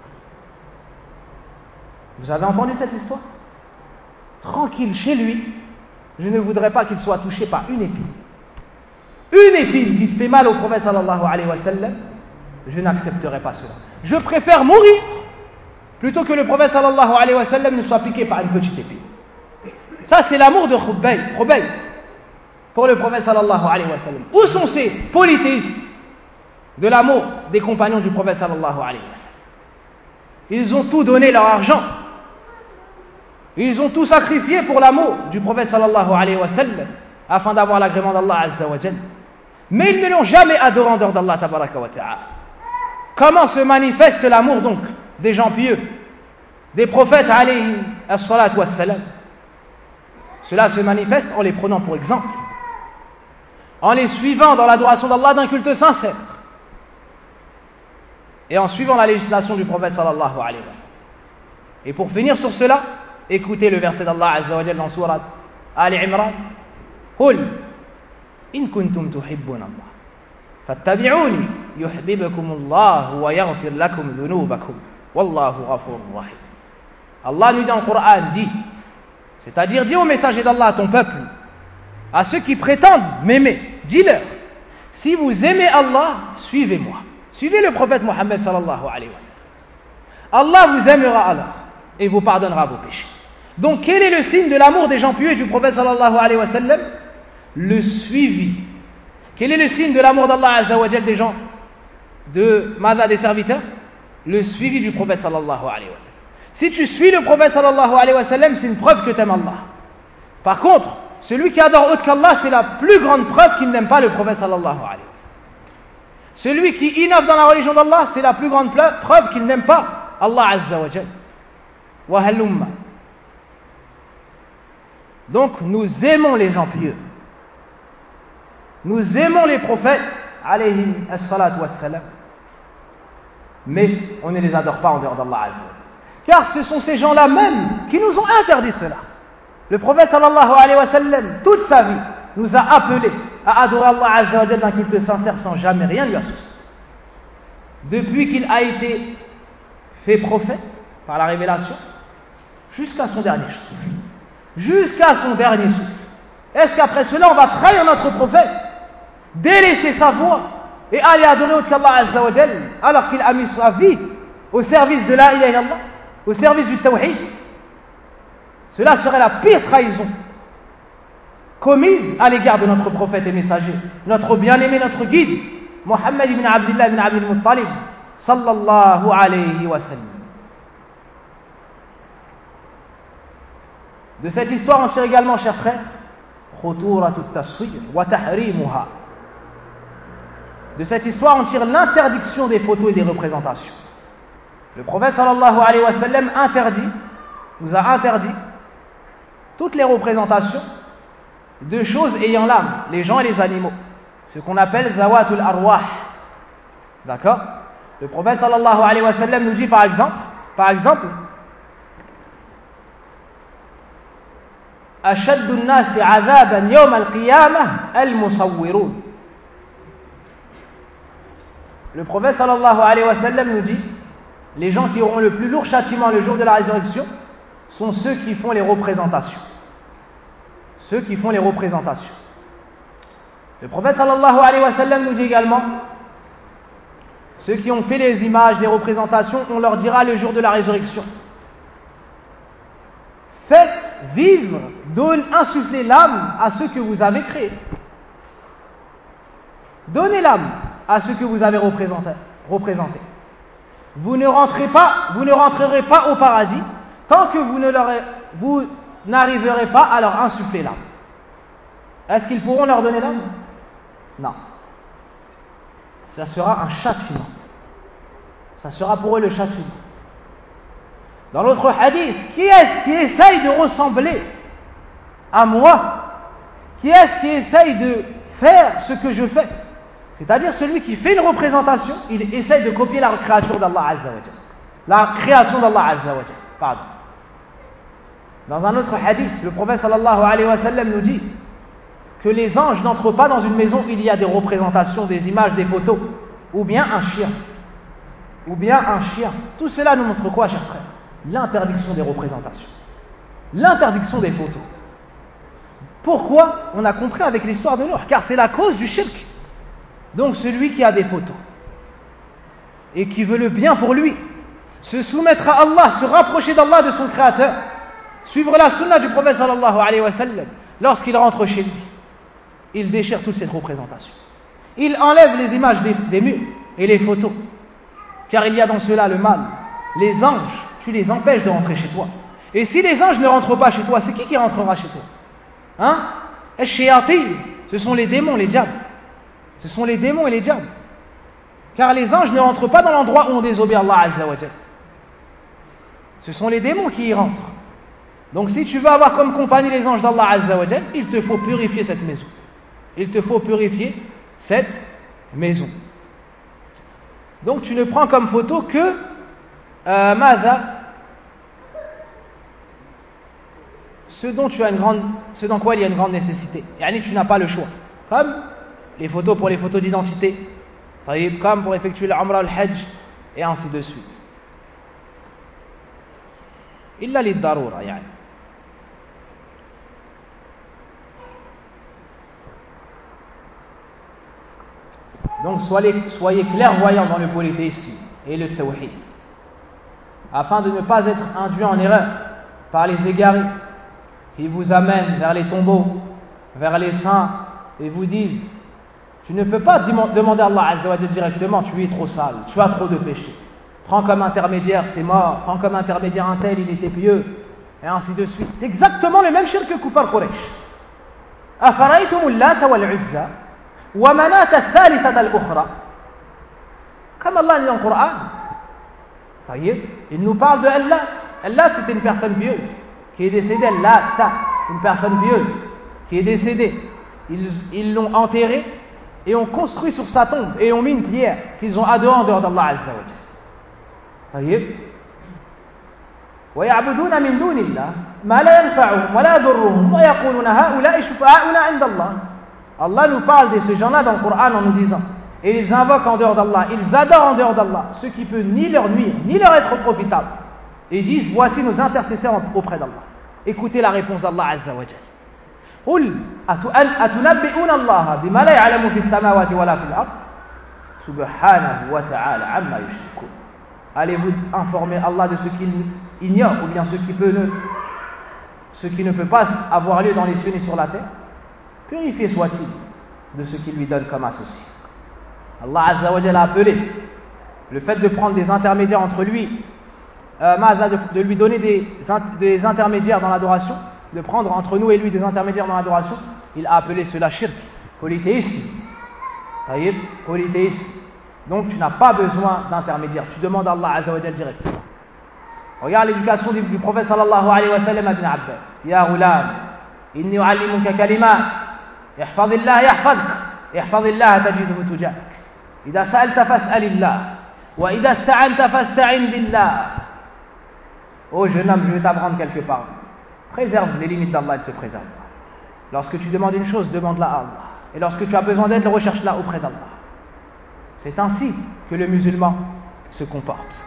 Vous avez entendu cette histoire? Tranquille chez lui, je ne voudrais pas qu'il soit touché par une épine. Une épine qui te fait mal au prophète sallallahu alayhi wa sallam, je n'accepterai pas cela. Je préfère mourir plutôt que le prophète sallallahu alayhi wa sallam ne soit piqué par une petite épine. Ça, c'est l'amour de Khubayb pour le prophète sallallahu alayhi wa sallam. Où sont ces polythéistes de l'amour des compagnons du prophète sallallahu alayhi wa sallam? Ils ont tout donné, leur argent. Ils ont tout sacrifié pour l'amour du prophète sallallahu alayhi wa sallam afin d'avoir l'agrément d'Allah azza wa jalla. Mais ils ne l'ont jamais adoré en dehors d'Allah tabaraka wa ta'ala. Comment se manifeste l'amour donc des gens pieux, des prophètes alayhi as-salatu was-salam? Cela se manifeste en les prenant pour exemple, en les suivant dans l'adoration d'Allah d'un culte sincère et en suivant la législation du prophète sallallahu alayhi wa sallam. Et pour finir sur cela, écoutez le verset d'Allah azza wa jalla dans sourate Ali Imran: Qul in kuntum tuhibbuna Allah fattabi'uni yuhibbukum Allah wa yaghfir lakum dhunubakum wallahu ghafurur rahim. Allah nous dit dans le Coran, dit, c'est-à-dire dis au messager d'Allah, à ton peuple, à ceux qui prétendent m'aimer, dis-leur: si vous aimez Allah, suivez-moi. Suivez le prophète Mohammed sallallahu alayhi wa sallam. Allah vous aimera alors et vous pardonnera vos péchés. Donc quel est le signe de l'amour des gens pieux et du prophète sallallahu alayhi wa sallam? Le suivi. Quel est le signe de l'amour d'Allah azza wa jal des gens de Mada, des serviteurs? Le suivi du prophète sallallahu alayhi wa sallam. Si tu suis le prophète sallallahu alayhi wa sallam, c'est une preuve que tu aimes Allah. Par contre, celui qui adore autre qu'Allah, c'est la plus grande preuve qu'il n'aime pas le prophète sallallahu alayhi wa sallam. Celui qui innove dans la religion d'Allah, c'est la plus grande preuve qu'il n'aime pas Allah azza wa jal. Wa halumma. Donc nous aimons les gens pieux. Nous aimons les prophètes alayhi as-salatu was-salam. Mais on ne les adore pas en dehors d'Allah azza wa jal. Car ce sont ces gens-là même qui nous ont interdit cela. Le prophète sallallahu alayhi wa sallam, toute sa vie, nous a appelés à adorer Allah azza wa jal d'un culte sincère sans jamais rien lui associer. Depuis qu'il a été fait prophète par la révélation, jusqu'à son dernier souffle. Jusqu'à son dernier souffle. Est-ce qu'après cela on va trahir notre prophète, délaisser sa voix et aller adorer autre qu'Allah azza wa jal, alors qu'il a mis sa vie au service de la ilaha illallah, au service du tawhid? Cela serait la pire trahison commise à l'égard de notre prophète et messager, notre bien-aimé, notre guide, Muhammad ibn Abdullah ibn Abdul Muttalib, sallallahu alayhi wa sallam. De cette histoire, on tire également, chers frères, De cette histoire, on tire l'interdiction des photos et des représentations. Le prophète sallallahu alayhi wa sallam nous a interdit toutes les représentations de choses ayant l'âme, les gens et les animaux, ce qu'on appelle zawatul arwah. D'accord? Le prophète sallallahu alayhi wa sallam nous dit par exemple, أشد الناس عذابا يوم القيامة المصورون. Le prophète sallallahu alayhi wa sallam nous dit, les gens qui auront le plus lourd châtiment le jour de la résurrection sont ceux qui font les représentations. Ceux qui font les représentations. Le prophète sallallahu alayhi wa sallam nous dit également, ceux qui ont fait les images, les représentations, on leur dira le jour de la résurrection, faites vivre, insufflez l'âme à ceux que vous avez créés. Donnez l'âme à ceux que vous avez représentés. Vous ne rentrerez pas au paradis tant que vous n'arriverez pas à leur insuffler l'âme. Est-ce qu'ils pourront leur donner l'âme? Non. Ça sera un châtiment. Ça sera pour eux le châtiment. Dans l'autre hadith, qui est-ce qui essaye de ressembler à moi? Qui est-ce qui essaye de faire ce que je fais? C'est-à-dire celui qui fait une représentation, il essaye de copier la créature d'Allah Azza wa Jalla. La création d'Allah Azza wa Jalla. Pardon. Dans un autre hadith, le prophète sallallahu alayhi wa sallam nous dit que les anges n'entrent pas dans une maison où il y a des représentations, des images, des photos, ou bien un chien. Tout cela nous montre quoi, chers frères? L'interdiction des représentations, l'interdiction des photos. Pourquoi? On a compris avec l'histoire de Nuh, car c'est la cause du shirk. Donc celui qui a des photos et qui veut le bien pour lui, se soumettre à Allah, se rapprocher d'Allah, de son créateur, suivre la sunna du prophète sallallahu alayhi wa sallam, lorsqu'il rentre chez lui, il déchire toute cette représentation. Il enlève les images des murs et les photos, car il y a dans cela le mal. Les anges, tu les empêches de rentrer chez toi. Et si les anges ne rentrent pas chez toi, c'est qui rentrera chez toi? Ce sont les démons, les diables. Ce sont les démons et les diables. Car les anges ne rentrent pas dans l'endroit où on désobéit à Allah Azza wa Jalla. Ce sont les démons qui y rentrent. Donc si tu veux avoir comme compagnie les anges d'Allah Azza wa Jalla, il te faut purifier cette maison. Donc tu ne prends comme photo que ce dans quoi il y a une grande nécessité. Yani tu n'as pas le choix. Comme les photos pour les photos d'identité, comme pour effectuer l'Umrah, le Hajj, et ainsi de suite. Illa lid-darura, yani. Donc soyez clairvoyants dans le polythéisme et le tawhid, afin de ne pas être induits en erreur par les égarés qui vous amènent vers les tombeaux, vers les saints, et vous disent: tu ne peux pas demander à Allah Azza wa Jalla directement, tu es trop sale, tu as trop de péchés. Prends comme intermédiaire, c'est mort. Prends comme intermédiaire un tel, il était pieux, et ainsi de suite. C'est exactement le même shirk que Kufar Quraysh. Afaraytum Lata wal Uzza wa Manata Thalithata al-Ukhra. Comme Allah dit dans le Coran, il nous parle de Al-Lat. Al-Lat, c'était une personne pieuse qui est décédée. Al-Lata, une personne pieuse qui est décédée. Ils l'ont enterré et ont construit sur sa tombe et ont mis une pierre qu'ils ont adorée en dehors d'Allah Azza wa Jalla. ويعبدون من دون الله ما لا ينفعهم ولا يضرهم ويقولون هؤلاء شفعاؤنا عند الله. Allah nous parle de ces gens-là dans le Coran en nous disant, et ils invoquent en dehors d'Allah, ils adorent en dehors d'Allah ce qui peut ni leur nuire ni leur être profitable, et disent: voici nos intercesseurs auprès d'Allah. Écoutez la réponse d'Allah Azza wa Jalla. قل أتنبئون الله بما لا يعلم في السماوات ولا في الأرض سبحانه وتعالى عما يشركون. Allez-vous informer Allah de ce qu'il ignore, ou bien ce qui ne peut pas avoir lieu dans les cieux ni sur la terre? Purifié soit-il de ce qu'il lui donne comme associé. Allah Azza wa Jalla a appelé le fait de prendre des intermédiaires entre lui, de lui donner des intermédiaires dans l'adoration, de prendre entre nous et lui des intermédiaires dans l'adoration, il a appelé cela shirk, polythéisme. Taïb, polythéisme. Donc tu n'as pas besoin d'intermédiaire, tu demandes à Allah Azza wa Jal directement. Regarde l'éducation du prophète sallallahu alayhi wa sallam à Ibn Abbas. Ya ghulam, inni u'allimuka kalimat, ihfazillah yahfazk, ihfazillah tajidhu tujak. Idha sa'alta fas'alillah, wa idha ista'anta fasta'in billah. Oh jeune homme, je vais t'apprendre quelque part. Préserve les limites d'Allah, il te préserve. Lorsque tu demandes une chose, demande-la à Allah. Et lorsque tu as besoin d'aide, recherche-la auprès d'Allah. C'est ainsi que le musulman se comporte.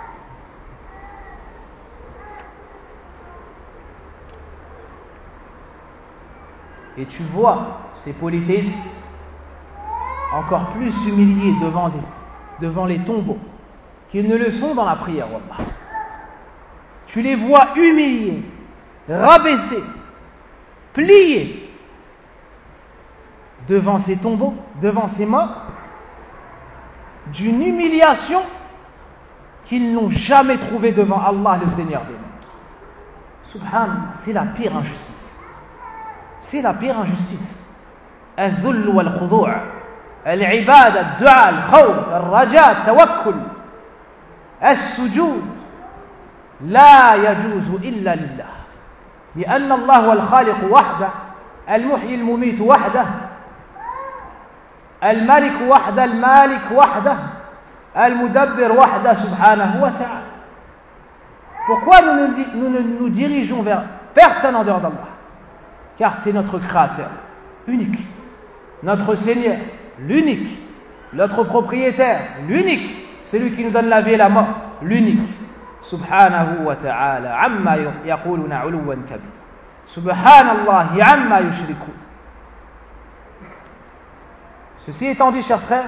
Et tu vois ces polythéistes encore plus humiliés devant les tombeaux qu'ils ne le sont dans la prière, wallah. Tu les vois humiliés, rabaissés, pliés devant ces tombeaux, devant ces morts, d'une humiliation qu'ils n'ont jamais trouvée devant Allah, le Seigneur des mondes. Subhanallah, c'est la pire injustice. C'est la pire injustice. Al-dhull wal-khudu', al-ibada, al-du'a, al-khawf, al-raja, al-tawakkul, al-sujud, la yajuzu illa lillah. لأن الله هو الخالق وحده المحيي المميت وحده الملك وحده المالك وحده المدبر وحده سبحانه وتعالى. Pourquoi nous ne nous dirigeons vers personne en dehors d'Allah? Car c'est notre Créateur unique, notre Seigneur l'unique, notre propriétaire l'unique, celui qui nous donne la vie et la mort l'unique. Subhanahu wa ta'ala amma yaquluna 'uluwan kabir. Subhanallahi amma yushrikun. Ceci étant dit, chers frères,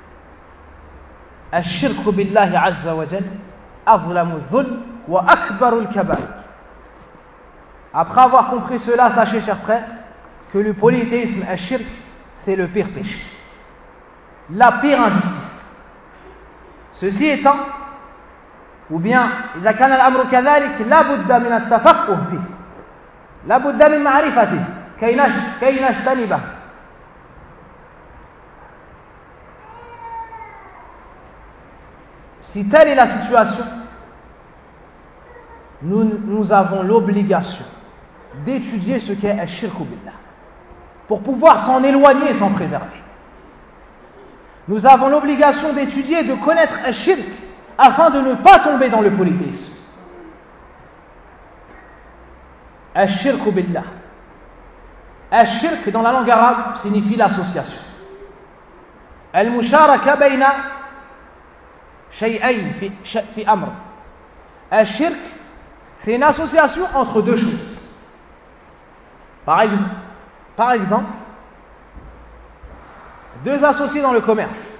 الشرك بالله عز وجل أظلم الظلم وأكبر الكبائر. Après avoir compris cela, sachez, chers frères, que le polythéisme, الشرك, c'est le pire péché, la pire injustice. Ceci étant, ou bien إذا كان الأمر كذلك لا بد من التفقه فيه، لا بد من معرفته كي نجتنبه. Si telle est la situation, nous avons l'obligation d'étudier ce qu'est al-shirk billah pour pouvoir s'en éloigner et s'en préserver. Nous avons l'obligation d'étudier et de connaître al-shirk afin de ne pas tomber dans le polythéisme. Al-shirk billah. Al-shirk dans la langue arabe signifie l'association. Al-musharaka bayna shay'ayn fi amr. Al-shirk, c'est une association entre deux choses. Par exemple, deux associés dans le commerce.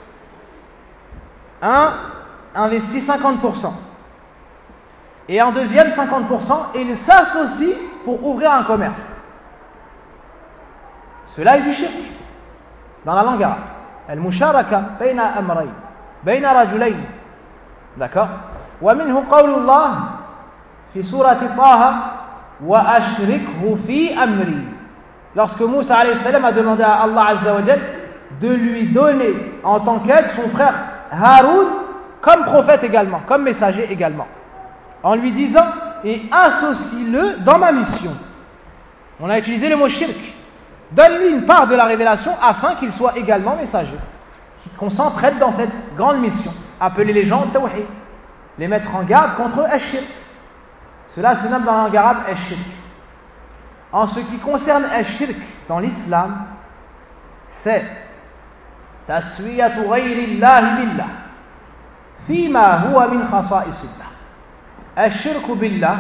Un investit 50% et un deuxième 50%, et ils s'associent pour ouvrir un commerce. Cela est du shirk dans la langue arabe. Al-musharaka bayna amrayn, bayna rajulayn. D'accord? Wa minhu qawlullah fi surati Taha wa ashrikhu fi amri. Lorsque Moussa alayhi salam a demandé à Allah azza wa jal de lui donner en tant qu'aide son frère Haroun comme prophète également, comme messager également, en lui disant et associe-le dans ma mission. On a utilisé le mot shirk. Donne-lui une part de la révélation afin qu'il soit également messager, qu'on s'entraide dans cette grande mission. Appeler les gens au tawhid, les mettre en garde contre al-shirk. Cela se nomme dans la langue arabe al-shirk. En ce qui concerne al-shirk dans l'islam, c'est taswiyatu ghayri Allah billah fima huwa min khasa'isillah. Al-shirk billah,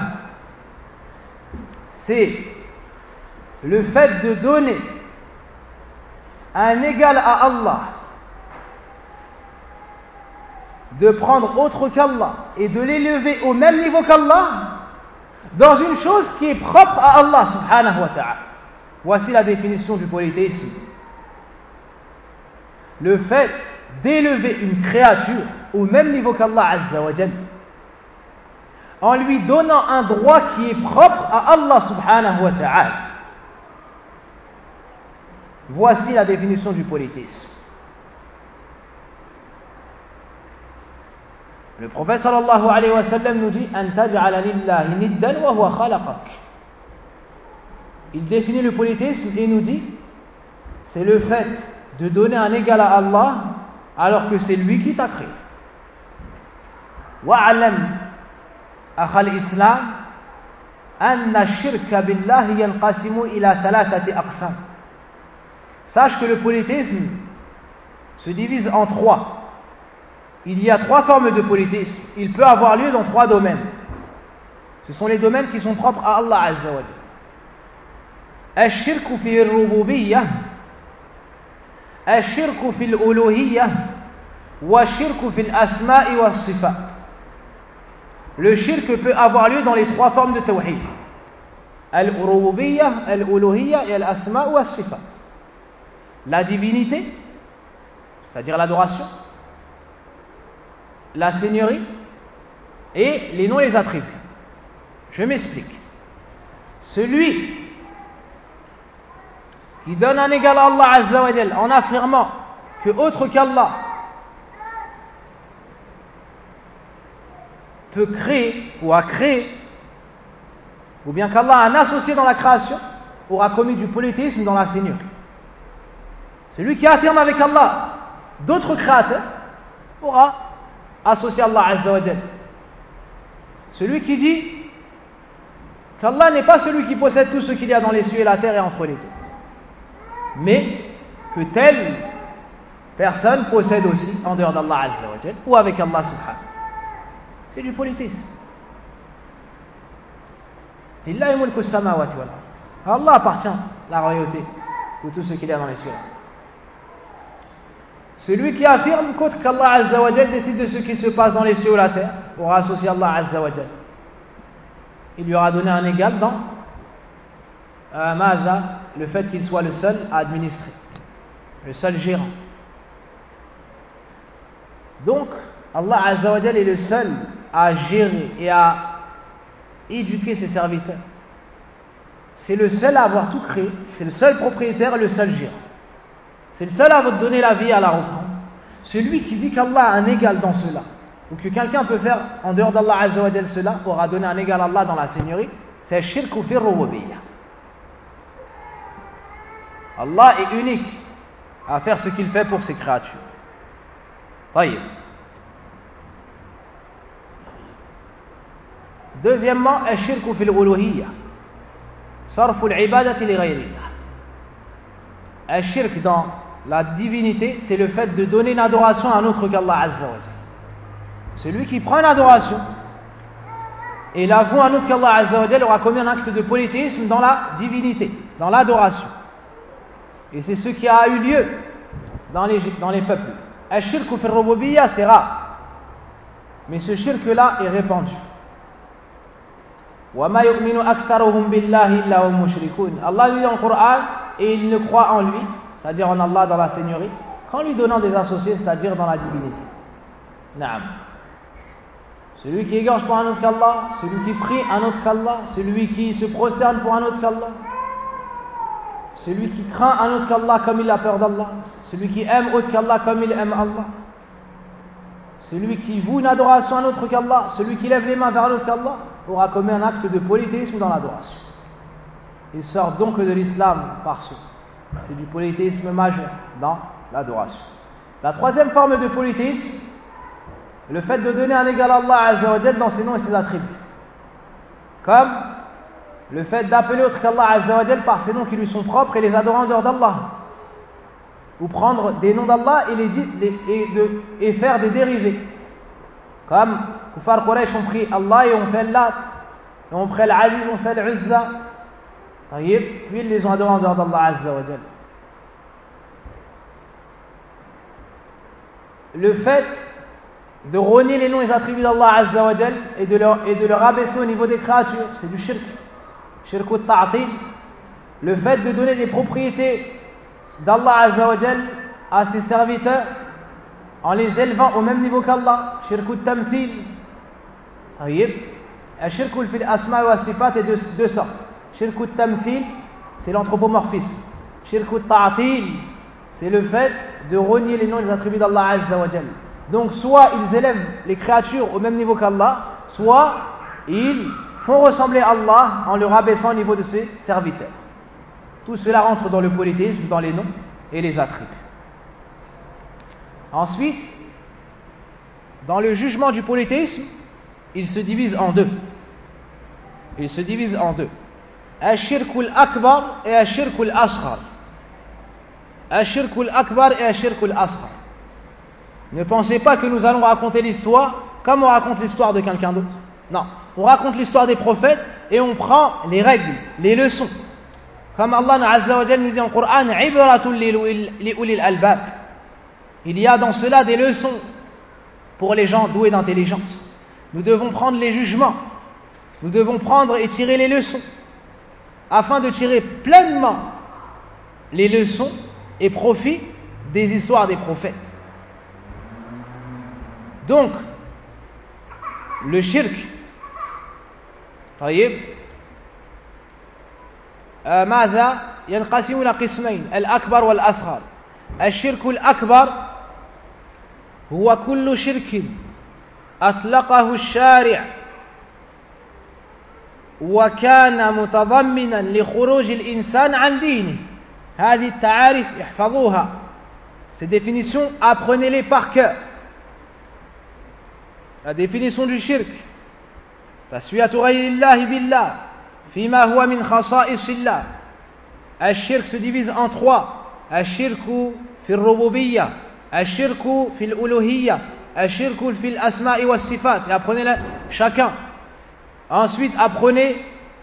c'est le fait de donner un égal à Allah, de prendre autre qu'Allah et de l'élever au même niveau qu'Allah dans une chose qui est propre à Allah subhanahu wa ta'ala. Voici la définition du polythéisme. Le fait d'élever une créature au même niveau qu'Allah azza wa jalla, en lui donnant un droit qui est propre à Allah subhanahu wa ta'ala. Voici la définition du polythéisme. Le prophète sallallahu alayhi wa sallam nous dit An taj'ala lillahi niddan wa huwa khalaqak. Il définit le polythéisme et nous dit c'est le fait de donner un égal à Allah alors que c'est lui qui t'a créé. Wa'alam akhal islam anna ash-shirka billahi yanqasimu ila thalathati aqsam. Sache que le polythéisme se divise en trois. Il y a trois formes de polythéisme. Il peut avoir lieu dans trois domaines. Ce sont les domaines qui sont propres à Allah Azza wa Jalla. Ash-shirku fi al-rububiyyah, ash-shirku fi al-uluhiyyah, wa ash-shirku fi al-asma'i wa as-sifat. Le shirk peut avoir lieu dans les trois formes de tawhid. Al-rububiyyah, al-uluhiyyah et al-asma' wa as-sifat. La divinité, c'est-à-dire l'adoration, la seigneurie et les noms et les attributs. Je m'explique. Celui qui donne un égal à Allah Azza wa Jal en affirmant que autre qu'Allah peut créer ou a créé, ou bien qu'Allah a un associé dans la création, aura commis du polythéisme dans la seigneurie. Celui qui affirme avec Allah d'autres créateurs aura associé Allah Azza wa Jal. Celui qui dit qu'Allah n'est pas celui qui possède tout ce qu'il y a dans les cieux et la terre et entre les deux, mais que telle personne possède aussi en dehors d'Allah Azza wa Jal ou avec Allah subhanahu. C'est du polythéisme. Lillahi mulku samawati wal ard. Allah appartient la royauté de tout ce qu'il y a dans les cieux. Celui qui affirme qu'autre qu'Allah Azza wa Jal décide de ce qui se passe dans les cieux ou la terre pour associer Allah Azza wa Jal, il lui aura donné un égal dans le fait qu'il soit le seul à administrer, le seul gérant. Donc Allah Azza wa Jal est le seul à gérer et à éduquer ses serviteurs. C'est le seul à avoir tout créé, c'est le seul propriétaire, le seul gérant. C'est le seul à vous donner la vie et à la reprendre. Celui qui dit qu'Allah a un égal dans cela, ou que quelqu'un peut faire en dehors d'Allah Azza wa Jal cela, aura donné un égal à Allah dans la seigneurie, c'est shirk ou fi rububiyyah. Allah est unique à faire ce qu'il fait pour ses créatures. Taïb. Deuxièmement, ash-shirk fi al-uluhiyyah. Sarfu al-ibadati li ghayrillah. Ash-shirk dans la divinité, c'est le fait de donner une adoration à un autre qu'Allah Azza wa Jalla. Celui qui prend une adoration et l'avoue à un autre qu'Allah Azza wa Jalla aura commis un acte de polythéisme dans la divinité, dans l'adoration. Et c'est ce qui a eu lieu dans les peuples. Ash-shirk fi al-rububiyyah, c'est rare. Mais ce shirk-là est répandu. وَمَا يُؤْمِنُ أَكْثَرُهُمْ بِاللَّهِ إِلَّا هُمْ مُشْرِكُونَ. Allah dit dans le Coran, et il ne croit en lui, c'est-à-dire en Allah dans la seigneurie, qu'en lui donnant des associés, c'est-à-dire dans la divinité. Naam. Celui qui égorge pour un autre qu'Allah, celui qui prie un autre qu'Allah, celui qui se prosterne pour un autre qu'Allah, celui qui craint un autre qu'Allah comme il a peur d'Allah, celui qui aime autre qu'Allah comme il aime Allah, celui qui voue une adoration à un autre qu'Allah, celui qui lève les mains vers un autre qu'Allah, aura commis un acte de polythéisme dans l'adoration. Il sort donc de l'islam par ce. C'est du polythéisme majeur dans l'adoration. La troisième forme de polythéisme, le fait de donner un égal à Allah Azza wa Jal dans ses noms et ses attributs. Comme le fait d'appeler autre qu'Allah Azza wa Jal par ses noms qui lui sont propres et les adorer en dehors d'Allah. Ou prendre des noms d'Allah et faire des dérivés. Comme Kufar Quraysh ont pris Allah et ont fait Lat, et ont pris l'Aziz, ont fait l'Uzza. Puis ils les ont adorés en dehors d'Allah Azza wa Jal. Le fait de renier les noms et les attributs d'Allah Azza wa Jal et de le rabaisser au niveau des créatures, c'est du shirk. Shirk ou ta'atil. Le fait de donner des propriétés d'Allah Azza wa Jal à ses serviteurs en les élevant au même niveau qu'Allah, shirk ou tamthil. Shirk ou fil asma wa sifat est de deux sortes. Shirk ou tamthil, c'est l'anthropomorphisme. Shirk al-ta'til, c'est le fait de renier les noms et les attributs d'Allah Azza wa Jal. Donc soit ils élèvent les créatures au même niveau qu'Allah, soit ils font ressembler Allah en le rabaissant au niveau de ses serviteurs. Tout cela rentre dans le polythéisme, dans les noms et les attributs. Ensuite, dans le jugement du polythéisme, il se divise en deux. Il se divise en deux. Ash-shirkul akbar et ash-shirkul asghar. Ash-shirkul akbar et ash-shirkul asghar. Ne pensez pas que nous allons raconter l'histoire comme on raconte l'histoire de quelqu'un d'autre. Non, on raconte l'histoire des prophètes et on prend les règles, les leçons. Comme Allah Azza wa Jalla nous dit en Coran, Ibratul li ulil albab. Il y a dans cela des leçons pour les gens doués d'intelligence. Nous devons prendre les jugements. Nous devons prendre et tirer les leçons afin de tirer pleinement les leçons et profit des histoires des prophètes. Donc, le shirk, طيب ماذا ينقسم إلى قسمين الأكبر والأصغر. الشرك الأكبر هو كل شرك أطلقه الشارع وكان متضمنا لخروج الإنسان عن دينه. هذه التعاريف احفظوها. Ces définitions, apprenez-les par cœur. La définition du shirk: تسوية غير الله بالله فيما هو من خصائص الله. الشرك se divise en trois: الشرك في الربوبية، الشرك في الألوهية، الشرك في الأسماء والصفات. Et apprenez-les chacun. Ensuite, apprenez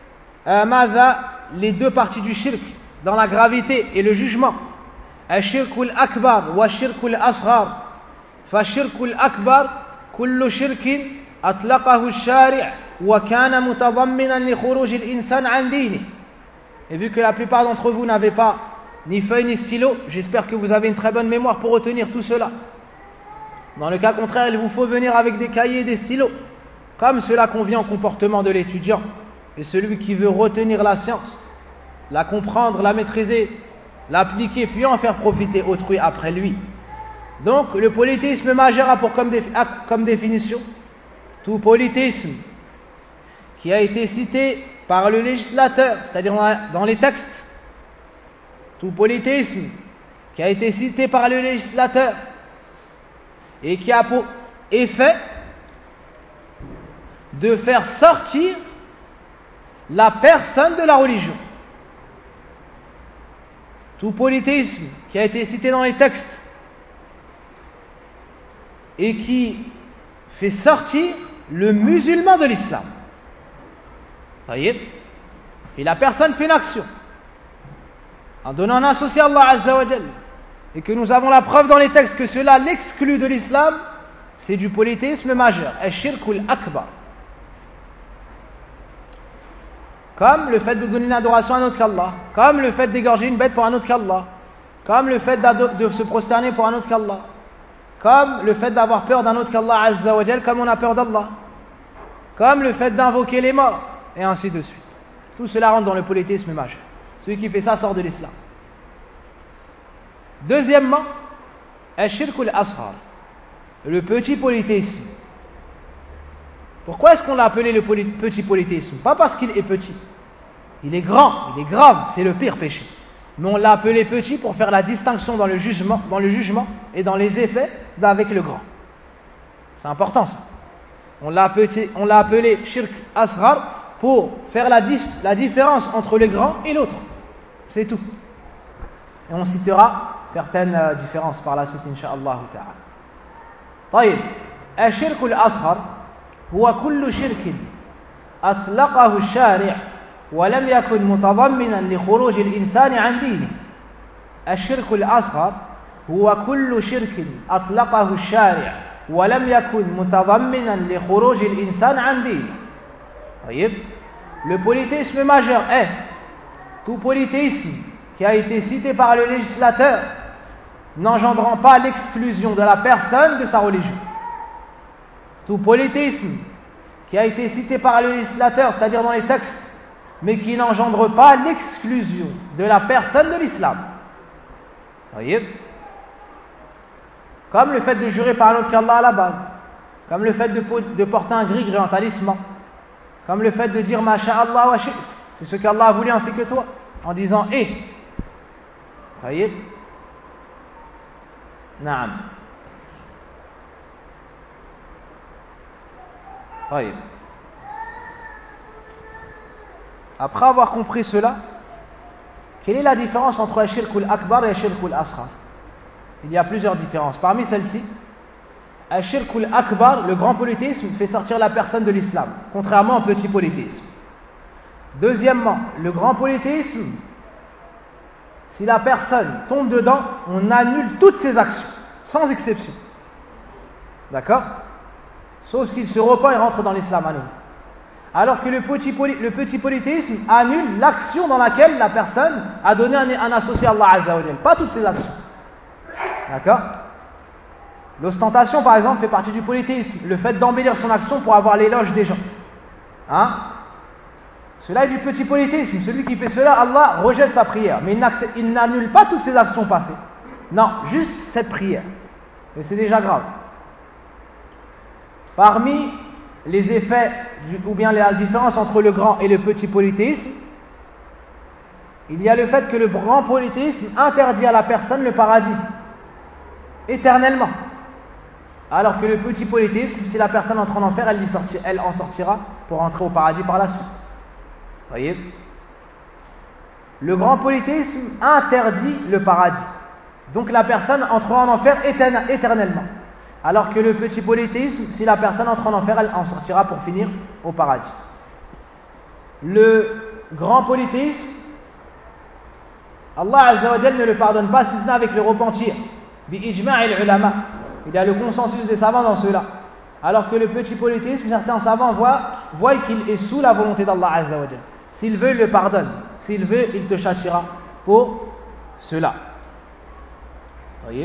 les deux parties du shirk dans la gravité et le jugement. الشرك الأكبر والشرك الأصغر. فالشرك الأكبر كل شرك أطلقه الشارع وكان متضمنا لخروج الإنسان عن دينه. Et vu que la plupart d'entre vous n'avez pas ni feuille ni stylo, j'espère que vous avez une très bonne mémoire pour retenir tout cela. Dans le cas contraire, il vous faut venir avec des cahiers et des stylos, comme cela convient au comportement de l'étudiant et celui qui veut retenir la science, la comprendre, la maîtriser, l'appliquer, puis en faire profiter autrui après lui. Donc, le polythéisme majeur a pour comme définition tout polythéisme qui a été cité par le législateur, c'est-à-dire dans les textes, tout polythéisme qui a été cité par le législateur et qui a pour effet de faire sortir la personne de la religion. Tout polythéisme qui a été cité dans les textes et qui fait sortir le musulman de l'islam. Et la personne fait une action en donnant un associé à Allah Azza wa Jal, et que nous avons la preuve dans les textes que cela l'exclut de l'islam, c'est du polythéisme majeur, al-shirkul akbar. Comme le fait de donner une adoration à un autre qu'Allah, comme le fait d'égorger une bête pour un autre qu'Allah, comme le fait de se prosterner pour un autre qu'Allah, comme le fait d'avoir peur d'un autre qu'Allah Azza wa Jal, comme on a peur d'Allah, comme le fait d'invoquer les morts, et ainsi de suite. Tout cela rentre dans le polythéisme majeur. Celui qui fait ça sort de l'islam. Deuxièmement, al-shirkul asghar, le petit polythéisme. Pourquoi est-ce qu'on l'a appelé le petit polythéisme? Pas parce qu'il est petit. Il est grand, il est grave, c'est le pire péché. Mais on l'a appelé petit pour faire la distinction dans le jugement et dans les effets d'avec le grand. C'est important ça. On l'a appelé shirk asghar pour faire la différence entre le grand et l'autre. C'est tout. Et on citera certaines différences par la suite, incha'Allah ta'ala. طيب الشرك الأصغر هو كل شرك أطلقه الشارع ولم يكن متضمنا لخروج الإنسان عن دينه. الشرك الأصغر هو كل شرك أطلقه الشارع ولم يكن متضمنا لخروج الإنسان عن دينه. طيب le polythéisme majeur est tout polythéisme qui a été cité par le législateur n'engendrant pas l'exclusion de la personne de sa religion. Tout polythéisme qui a été cité par le législateur, c'est-à-dire dans les textes, mais qui n'engendre pas l'exclusion de la personne de l'islam. Voyez? Comme le fait de jurer par un autre qu'Allah à la base, comme le fait de porter un gris-gris en talisman, comme le fait de dire Masha'Allah wa shi't, c'est ce qu'Allah a voulu ainsi que toi, en disant Voyez? Naam. Voyez. Après avoir compris cela, quelle est la différence entre Ashirkul Akbar et Ashirkul Asghar? Il y a plusieurs différences. Parmi celles-ci, Ashirkul Akbar, le grand polythéisme, fait sortir la personne de l'islam, contrairement au petit polythéisme. Deuxièmement, le grand polythéisme, si la personne tombe dedans, on annule toutes ses actions, sans exception. D'accord? Sauf s'il se repent et rentre dans l'islam à nouveau. Alors que le petit polythéisme annule l'action dans laquelle la personne a donné un associé à Allah Azza wa Jal, pas toutes ses actions. D'accord? L'ostentation, par exemple, fait partie du polythéisme, le fait d'embellir son action pour avoir l'éloge des gens. Cela est du petit polythéisme. Celui qui fait cela, Allah rejette sa prière, mais il n'annule pas toutes ses actions passées. Non, juste cette prière. Et c'est déjà grave. Parmi les effets, ou bien la différence entre le grand et le petit polythéisme, il y a le fait que le grand polythéisme interdit à la personne le paradis, éternellement. Alors que le petit polythéisme, si la personne entre en enfer, elle en sortira pour entrer au paradis par la suite. Voyez? Le grand polythéisme interdit le paradis. Donc la personne entrera en enfer éternellement. Alors que le petit polythéisme, si la personne entre en enfer, elle en sortira pour finir au paradis. Le grand polythéisme, Allah Azza wa Jal ne le pardonne pas si ce n'est avec le repentir. Bi-ijma'il ulama. Il y a le consensus des savants dans cela. Alors que le petit polythéisme, certains savants voient qu'il est sous la volonté d'Allah Azza wa Jal. S'il veut, il le pardonne. S'il veut, il te châtiera pour cela. Voyez?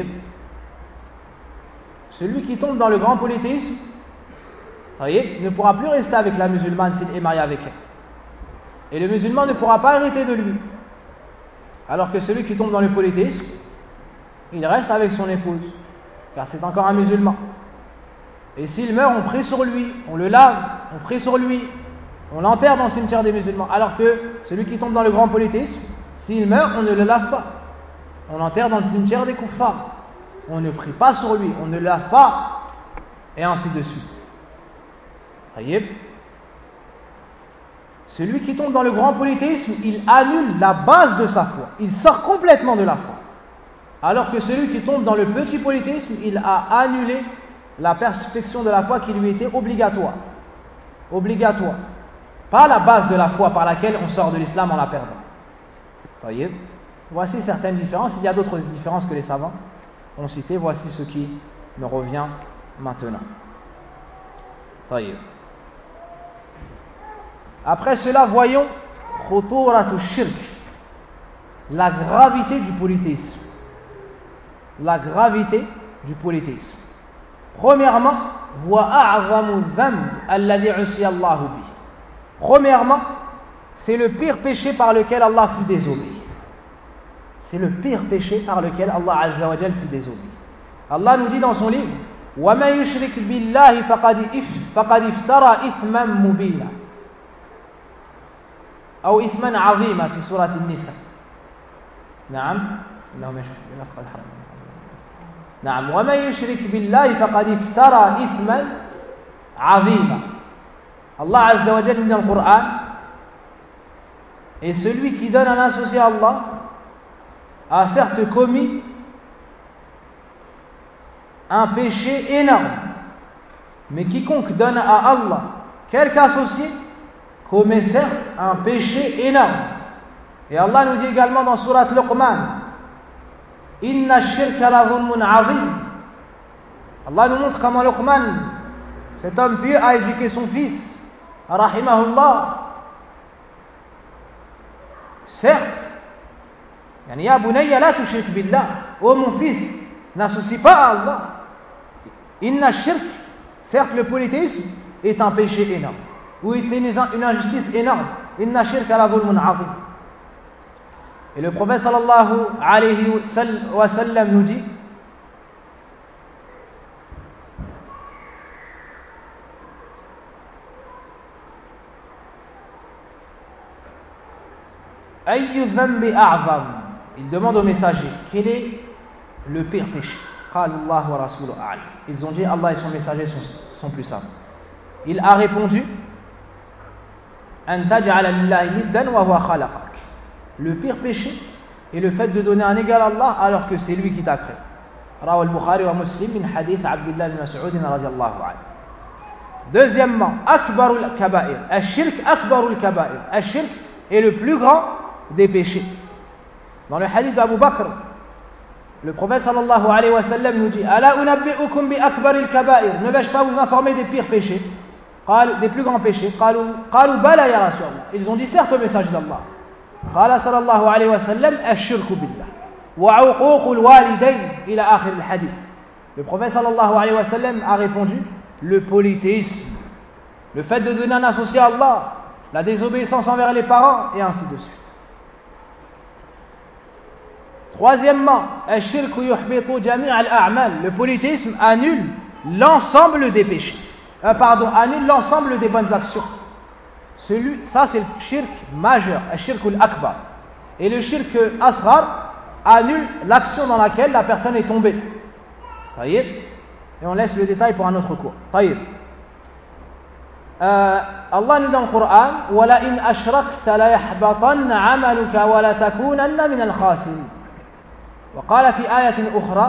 Celui qui tombe dans le grand polythéisme, voyez, ne pourra plus rester avec la musulmane s'il est marié avec elle. Et le musulman ne pourra pas hériter de lui. Alors que celui qui tombe dans le polythéisme, il reste avec son épouse, car c'est encore un musulman. Et s'il meurt, on prie sur lui, on le lave, on prie sur lui, on l'enterre dans le cimetière des musulmans. Alors que celui qui tombe dans le grand polythéisme, s'il meurt, on ne le lave pas. On l'enterre dans le cimetière des kuffars. On ne prie pas sur lui, on ne le lave pas, et ainsi de suite. Voyez? Celui qui tombe dans le grand polythéisme, il annule la base de sa foi. Il sort complètement de la foi. Alors que celui qui tombe dans le petit polythéisme, il a annulé la perfection de la foi qui lui était obligatoire. Obligatoire. Pas la base de la foi par laquelle on sort de l'islam en la perdant. Voyez? Voici certaines différences. Il y a d'autres différences que les savants ont citées. Voici ce qui me revient maintenant. Voyez. Après cela, voyons khuturatu shirk, la gravité du polythéisme. La gravité du polythéisme. Premièrement, premièrement, c'est le pire péché par lequel Allah fut désobéi. C'est le pire péché par lequel Allah Azza wa Jal fut désobéi. Allah nous dit dans son livre وَمَنْ يُشْرِكْ بِاللَّهِ فَقَدْ افْتَرَى إِثْمًا مُبِينًا أو إثما عظيما في سورة النساء. نعم نعم ومن يشرك بالله فقد افترى إثما عظيما. Allah Azza wa Jalla dit dans le Coran, et celui qui donne un associé à Allah a certes commis un péché énorme. Mais quiconque donne à Allah quelque associé commet certes un péché énorme. Et Allah nous dit également dans Surat Luqman, Inna shirka la dhulmun azim. Allah nous montre comment Luqman, cet homme pieux, a éduqué son fils, rahimahullah. Certes, ya bunayya la tushrik billah, ô mon fils, n'associe pas à Allah. Inna shirk, certes le polythéisme est un péché énorme, ou est une injustice énorme. Inna shirka la dhulmun azim. Et le prophète sallallahu alayhi wa sallam nous dit Ayyu dhanbi a'zam. Il demande au messager quel est le pire péché. Qala Allah wa rasuluhu a'lam. Ils ont dit Allah et son messager sont plus savants. Il a répondu An taj'ala lillahi niddan wa huwa khalaqak. Le pire péché est le fait de donner un égal à Allah alors que c'est lui qui t'a créé. Rawa al-Bukhari wa Muslim min hadith Abdullah bin Mas'ud radiyallahu anhu. Deuxièmement, akbarul kaba'ir. Ash-shirk akbarul kaba'ir. Ash-shirk est le plus grand des péchés. Dans le hadith d'Abu Bakr, le prophète sallallahu alayhi wa sallam nous dit Ala unabbi'ukum bi akbaril kaba'ir. Ne vais-je pas vous informer des pires péchés, des plus grands péchés? Qalu bala ya Rasulullah. Ils ont dit certes au message d'Allah. Qala sallallahu alayhi wa sallam ash-shirku billah wa 'uququl walidayn ila akhir al-hadith. Le prophète sallallahu alayhi wa sallam a répondu le polythéisme, le fait de donner un associé à Allah, la désobéissance envers les parents et ainsi de suite. Troisièmement, le polythéisme annule l'ensemble des péchés. Annule l'ensemble des bonnes actions. Ça c'est le shirk majeur, le shirk al-akbar. Et le shirk asghar annule l'action dans laquelle la personne est tombée. Et on laisse le détail pour un autre cours. Allah nous dit dans le Coran وَلَا إِنْ أَشْرَكْتَ لَيَحْبَطَنَّ عَمَلُكَ وَلَتَكُونَنَّ مِنَ الْخَاسِرِينَ. وقال في آية أخرى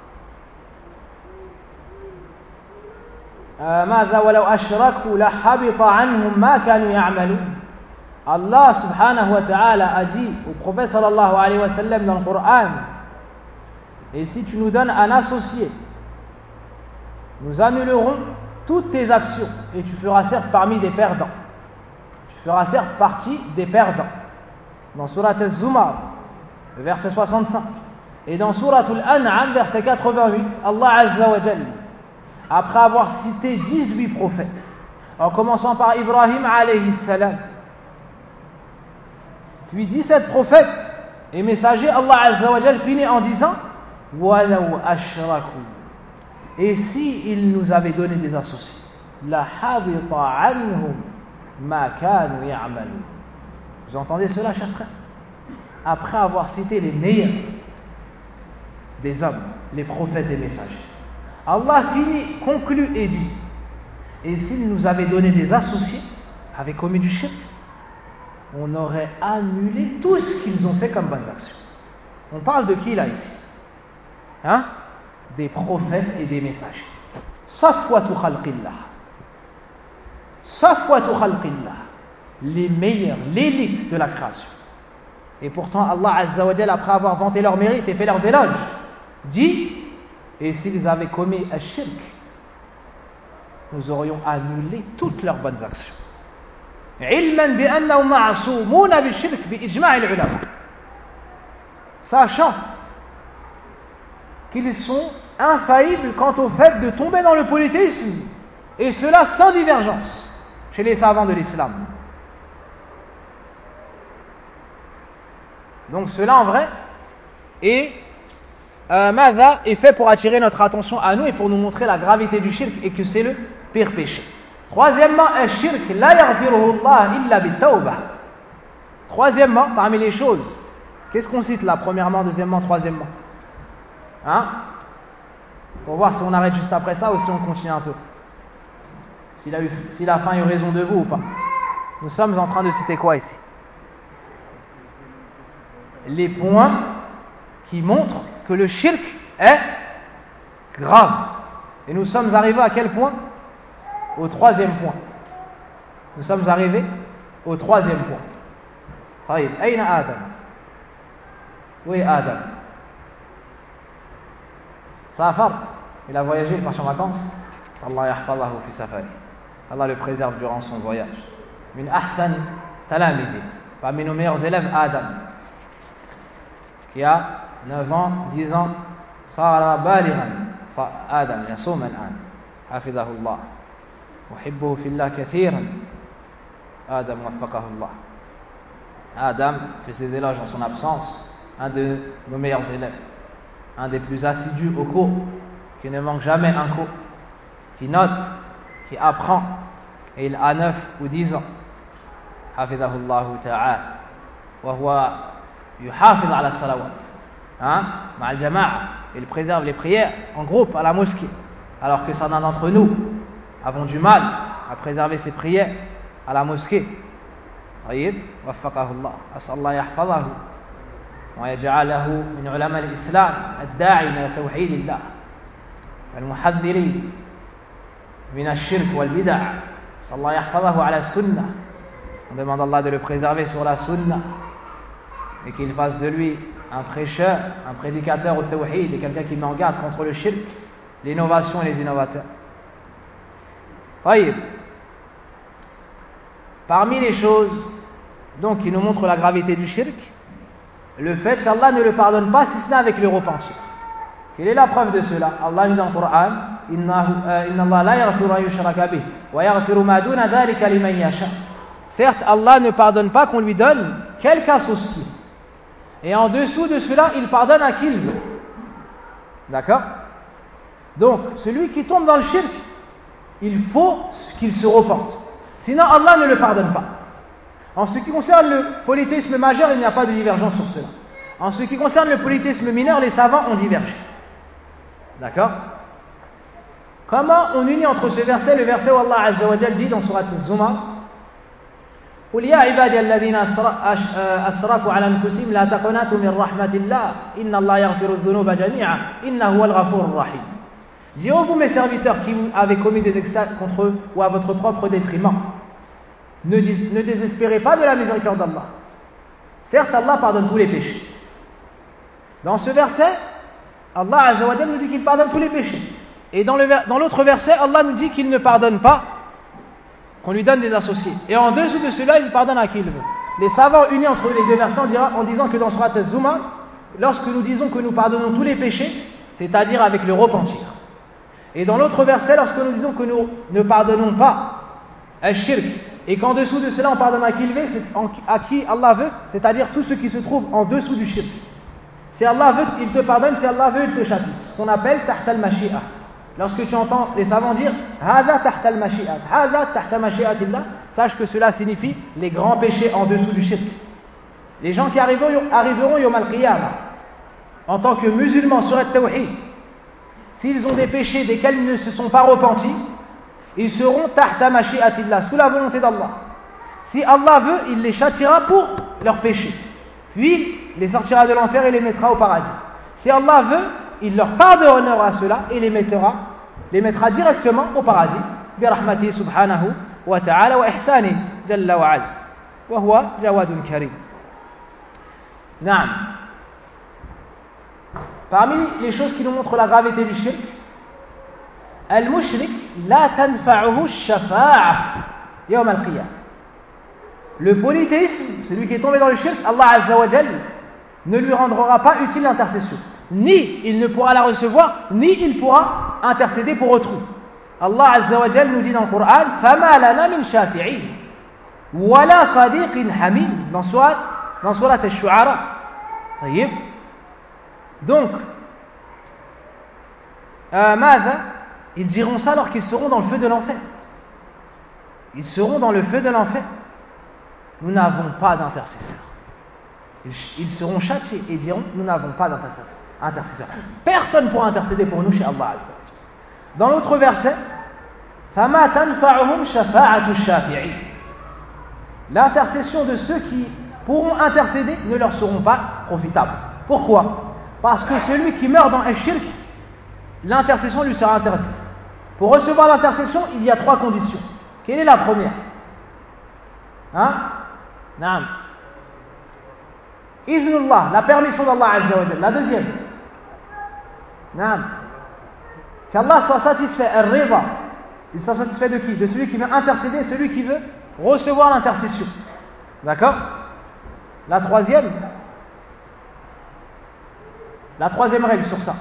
ماذا ولو أشركوا لحبط عنهم ما كانوا يعملون. Allah subhanahu wa ta'ala a dit au prophète sallallahu alayhi wa sallam dans le Coran et si tu nous donnes un associé nous annulerons toutes tes actions et tu feras certes parmi des perdants. Tu feras certes partie des perdants. Dans Surat Az-Zumar verset 65 et dans Surat Al-An'am verset 88, Allah Azza wa Jalla, après avoir cité 18 prophètes en commençant par Ibrahim alayhi salam, puis 17 prophètes et messagers, Allah Azza wa Jalla finit en disant وَلَوْ أَشْرَكُوا. Et si ils nous avaient donné des associés, لَحَبِطَ عَنْهُمْ مَا كَانُوا يَعْمَلُونَ. Vous entendez cela, chers frères? Après avoir cité les meilleurs des hommes, les prophètes et messagers, Allah finit, conclut et dit et s'ils nous avaient donné des associés, avaient commis du shirk, on aurait annulé tout ce qu'ils ont fait comme bonnes actions. On parle de qui là ici? Des prophètes et des messagers. Safwatu khalqillah. Safwatu khalqillah. Les meilleurs, l'élite de la création. Et pourtant Allah Azza wa Jalla, après avoir vanté leurs mérites et fait leurs éloges, dit et s'ils avaient commis un shirk, nous aurions annulé toutes leurs bonnes actions. علما بأنهم معصومون بالشرك بإجماع العلماء. Sachant qu'ils sont infaillibles quant au fait de tomber dans le polythéisme, et cela sans divergence chez les savants de l'islam. Donc cela en vrai est fait pour attirer notre attention à nous et pour nous montrer la gravité du shirk et que c'est le pire péché. Troisièmement, al-shirk la yaghfiruhu Allah illa bit-tawbah. Troisièmement, parmi les choses, qu'est-ce qu'on cite là? Premièrement, deuxièmement, troisièmement. Pour voir si on arrête juste après ça ou si on continue un peu. Si la fin a eu raison de vous ou pas. Nous sommes en train de citer quoi ici? Les points qui montrent que le shirk est grave. Et nous sommes arrivés à quel point? Au troisième point. Nous sommes arrivés au troisième point. طيب, أين آدم? Où est Adam? Safar. Il a voyagé, il part en vacances. Allah yahfadhahu fi safari. Allah le préserve durant son voyage. Min ahsan talamidi. Parmi nos meilleurs élèves, Adam, qui a 9 ans, 10 ans, صار بالغا. آدم يصوم الآن. حفظه الله. أحبه في الله كثيرا. آدم وفقه الله. Adam fait ses éloges en son absence, un de nos meilleurs élèves, un des plus assidus au cours, qui ne manque jamais un cours, qui note, qui apprend, et il a 9 ou 10 ans. حفظه الله تعالى وهو يحافظ على الصلوات مع الجماعة. Il préserve les prières en groupe à la mosquée, alors que certains d'entre nous avons du mal à préserver ces prières à la mosquée. طيب وفقه الله أسأل الله يحفظه ويجعله من علماء الإسلام الداعي إلى توحيد الله المحذرين من الشرك والبدع. أسأل الله يحفظه على السنة. On demande à Allah de le préserver sur la sunna et qu'il fasse de lui un prêcheur, un prédicateur au tawhid et quelqu'un qui met en garde contre le shirk, l'innovation et les innovateurs. طيب. Parmi les choses donc qui nous montrent la gravité du shirk, le fait qu'Allah ne le pardonne pas si ce n'est avec le repentir. Quelle est la preuve de cela? Allah dit dans le Coran: Inna Allah la yaghfiru an yushraka bihi wa yaghfiru ma duna dhalika liman yasha. Certes, Allah ne pardonne pas qu'on lui donne quelque associé. Et en dessous de cela, il pardonne à qui il veut. D'accord? Donc, celui qui tombe dans le shirk, il faut qu'il se repente. Sinon, Allah ne le pardonne pas. En ce qui concerne le polythéisme majeur, il n'y a pas de divergence sur cela. En ce qui concerne le polythéisme mineur, les savants ont divergé. D'accord? Comment on unit entre ce verset et le verset où Allah Azza wa Jal dit dans Surat Az-Zumar: قل يا عبادي الذين أسرفوا على أنفسهم لا تقنطوا من رحمة الله إن الله يغفر الذنوب جميعا إنه هو الغفور الرحيم. Dis ô vous mes serviteurs qui avez commis des excès contre eux ou à votre propre détriment, ne désespérez pas de la miséricorde d'Allah. Certes, Allah pardonne tous les péchés. Dans ce verset, Allah Azza wa Jalla nous dit qu'il pardonne tous les péchés. Et dans l'autre verset, Allah nous dit qu'il ne pardonne pas qu'on lui donne des associés. Et en dessous de cela, il pardonne à qui il veut. Les savants unis entre les deux versets en disant que dans Surat Az-Zumar, lorsque nous disons que nous pardonnons tous les péchés, c'est-à-dire avec le repentir. Et dans l'autre verset, lorsque nous disons que nous ne pardonnons pas al-shirk, et qu'en dessous de cela on pardonne à qui il veut, c'est à qui Allah veut, c'est-à-dire tous ceux qui se trouvent en dessous du shirk. Si Allah veut, il te pardonne, si Allah veut, il te châtie. Ce qu'on appelle tahta al-mashi'a. Lorsque tu entends les savants dire Hada tahta al-mashi'at, Hada tahta mashi'atillah, sache que cela signifie les grands péchés en dessous du shirk. Les gens qui arriveront yawm al-qiyamah en tant que musulmans sur al-tawhid, s'ils ont des péchés desquels ils ne se sont pas repentis, ils seront tahta mashi'atillah, sous la volonté d'Allah. Si Allah veut, il les châtiera pour leurs péchés, puis les sortira de l'enfer et les mettra au paradis. Si Allah veut, il leur pardonnera cela et les mettra directement au paradis. Bi rahmatihi subhanahu wa ta'ala wa ihsani jalla wa azz. Wa huwa jawadun karim. Naam. Parmi les choses qui nous montrent la gravité du shirk, al-mushrik la tanfa'uhu ash-shafa'ah yawm al-qiyamah. Le polythéisme, celui qui est tombé dans le shirk, Allah Azza wa Jalla ne lui rendra pas utile l'intercession. Ni il ne pourra la recevoir, ni il pourra intercéder pour autrui. Allah Azza wa Jalla nous dit dans le Coran: فَمَا لَنَا مِنْ شَافِعِينَ وَلَا صَدِيقٍ حَمِيمٍ dans surat al-Shu'ara. طيب. Donc, ils diront ça alors qu'ils seront dans le feu de l'enfer. Ils seront dans le feu de l'enfer. Nous n'avons pas d'intercesseur. Ils seront châtiés et diront: nous n'avons pas d'intercesseur. Personne ne pourra intercéder pour nous chez Allah Azza. Dans l'autre verset, فَمَا تَنْفَعُهُمْ شَفَاعَةُ الشَّافِعِينَ. L'intercession de ceux qui pourront intercéder ne leur seront pas profitables. Pourquoi? Parce que celui qui meurt dans un shirk, l'intercession lui sera interdite. Pour recevoir l'intercession, il y a 3 conditions. Quelle est la première? Naam. Idhnullah, la permission d'Allah Azza wa Jalla. La deuxième, Naam, qu'Allah soit satisfait, al-rida. Il soit satisfait de qui? De celui qui veut intercéder, celui qui veut recevoir l'intercession. D'accord? La troisième règle sur ça.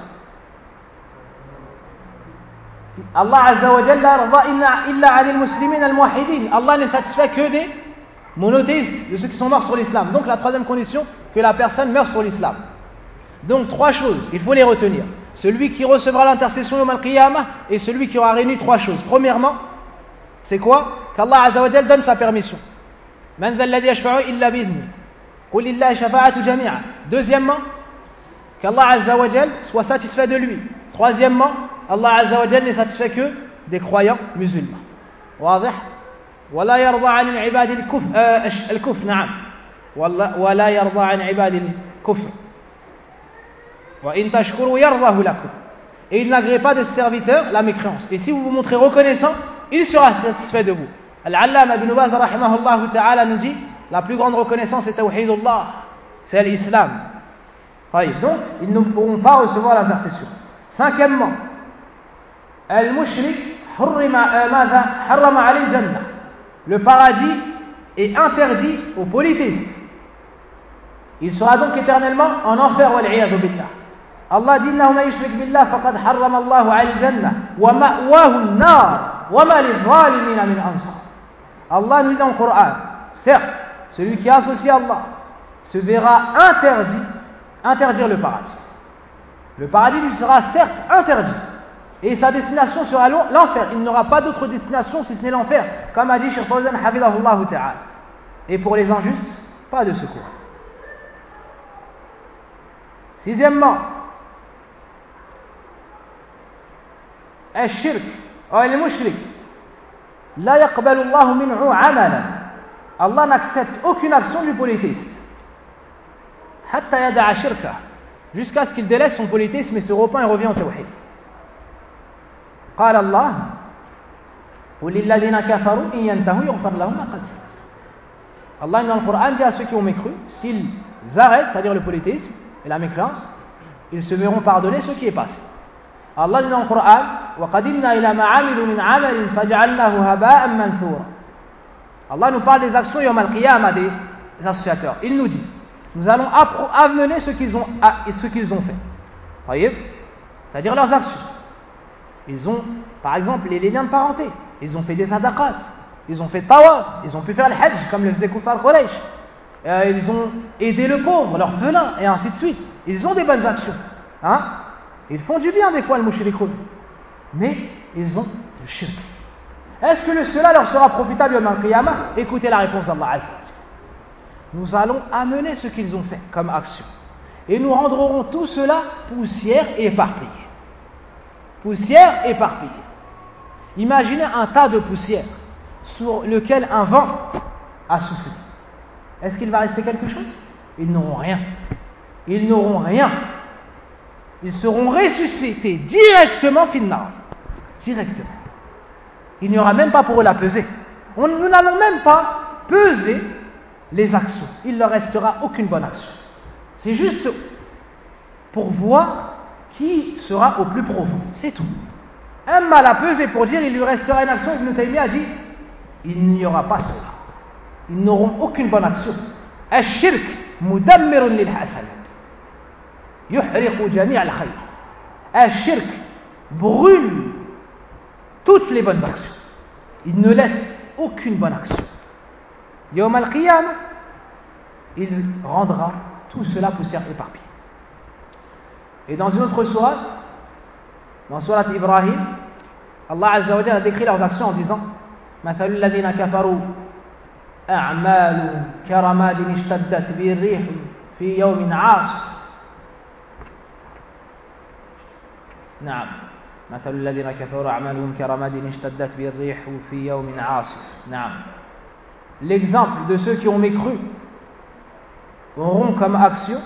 Allah Azza wa Jalla illa 'anil muslimin al-muwahhidin. Allah n'est satisfait que des monothéistes, de ceux qui sont morts sur l'islam. Donc la troisième condition, que la personne meurt sur l'islam. Donc 3 choses, il faut les retenir. Celui qui recevra l'intercession yawm al-qiyamah et celui qui aura réuni 3 choses. Premièrement, c'est quoi? Qu'Allah Azza wa Jal donne sa permission. Man dha alladhi yashfa'u illa bi'idhni. Qul lillahi shafa'atu jami'a. Deuxièmement, qu'Allah Azza wa Jal soit satisfait de lui. Troisièmement, Allah Azza wa Jal n'est satisfait que des croyants musulmans. واضح؟ ولا يرضى عن العباد الكفر نعم ولا يرضى عن عباد الكفر وإن تشكروا يرضه لكم. Et il n'agrée pas de serviteurs la mécréance. Et si vous vous montrez reconnaissant, il sera satisfait de vous. Al-Allama ibn Baz rahimahullah ta'ala nous dit la plus grande reconnaissance c'est tawhidullah, c'est l'islam. Donc ils ne pourront pas recevoir l'intercession. Cinquièmement, al-mushrik harrama alayhi al-jannah. Le paradis est interdit aux polythéistes. Il sera donc éternellement en enfer wal-'iyadhu billah. Allah dit innahu man yushrik billah faqad harrama Allahu alayhi al-jannah wa ma'wahu an-nar wa ma lidh-dhalimina min ansar. Allah nous dit dans le Coran, certes, celui qui associe Allah se verra interdire le paradis. Le paradis lui sera certes interdit. Et sa destination sera l'enfer. Il n'aura pas d'autre destination si ce n'est l'enfer. Comme a dit Cheikh Fawzan hafidhahullah ta'ala. Et pour les injustes, pas de secours. Sixièmement, الشرك أو المشرك لا يقبل الله منه عملا. Allah n'accepte aucune action du polythéiste. حتى يدع شركه, jusqu'à ce qu'il délaisse son polythéisme et se repent et revient au tawhid. قال الله قل للذين كفروا إن ينتهوا يغفر لهم ما قد سلف. Allah dans le Coran dit à ceux qui ont mécru, s'ils arrêtent, c'est-à-dire le polythéisme et la mécréance, ils se verront pardonner ce qui est passé. Allah dit dans le Coran وَقَدِمْنَا إِلَى مَا عَمِلُوا مِنْ عَمَلٍ فَجَعَلْنَاهُ هَبَاءً مَنْثُورًا. Allah nous parle des actions yawm al-qiyamah des associateurs. Il nous dit, nous allons amener ce qu'ils ont fait. C'est-à-dire leurs actions. Ils ont, par exemple, les liens de parenté. Ils ont fait des sadaqat. Ils ont fait tawaf. Ils ont pu faire le hajj, comme le faisait Kuffar Quraysh. Ils ont aidé le pauvre, l'orphelin, et ainsi de suite. Ils ont des bonnes actions. Ils font du bien des fois, le mushrikoun. Mais ils ont le shirk. Est-ce que cela leur sera profitable yawm al-qiyamah? Écoutez la réponse d'Allah Azza wa Jalla. Nous allons amener ce qu'ils ont fait comme action. Et nous rendrons tout cela poussière et éparpillée. Poussière éparpillée. Imaginez un tas de poussière sur lequel un vent a soufflé. Est-ce qu'il va rester quelque chose? Ils n'auront rien. Ils n'auront rien. Ils seront ressuscités directement finnar. Directement. Il n'y aura même pas pour eux la peser. Nous n'allons même pas peser les actions. Il ne leur restera aucune bonne action. C'est juste pour voir qui sera au plus profond. C'est tout. Un mal à peser pour dire il lui restera une action. Ibn Taymiyyah a dit il n'y aura pas cela. Ils n'auront aucune bonne action. Al-shirk mudammirun lil hasanat. Yuhriqu jami' al-khayr. Al-shirk brûle toutes les bonnes actions. Il ne laisse aucune bonne action. Yawm al-qiyamah, il rendra tout cela poussière éparpillée. Et dans une autre sourate, dans sourate Ibrahim, Allah Azza wa Jalla a décrit leurs actions en disant مثل الذين كفروا أعمالهم كرماد اشتدت به الريح في يوم عاصف. نعم مثل الذين كفروا أعمالهم كرماد اشتدت به الريح في يوم عاصف. نعم. L'exemple de ceux qui ont mécru auront comme action,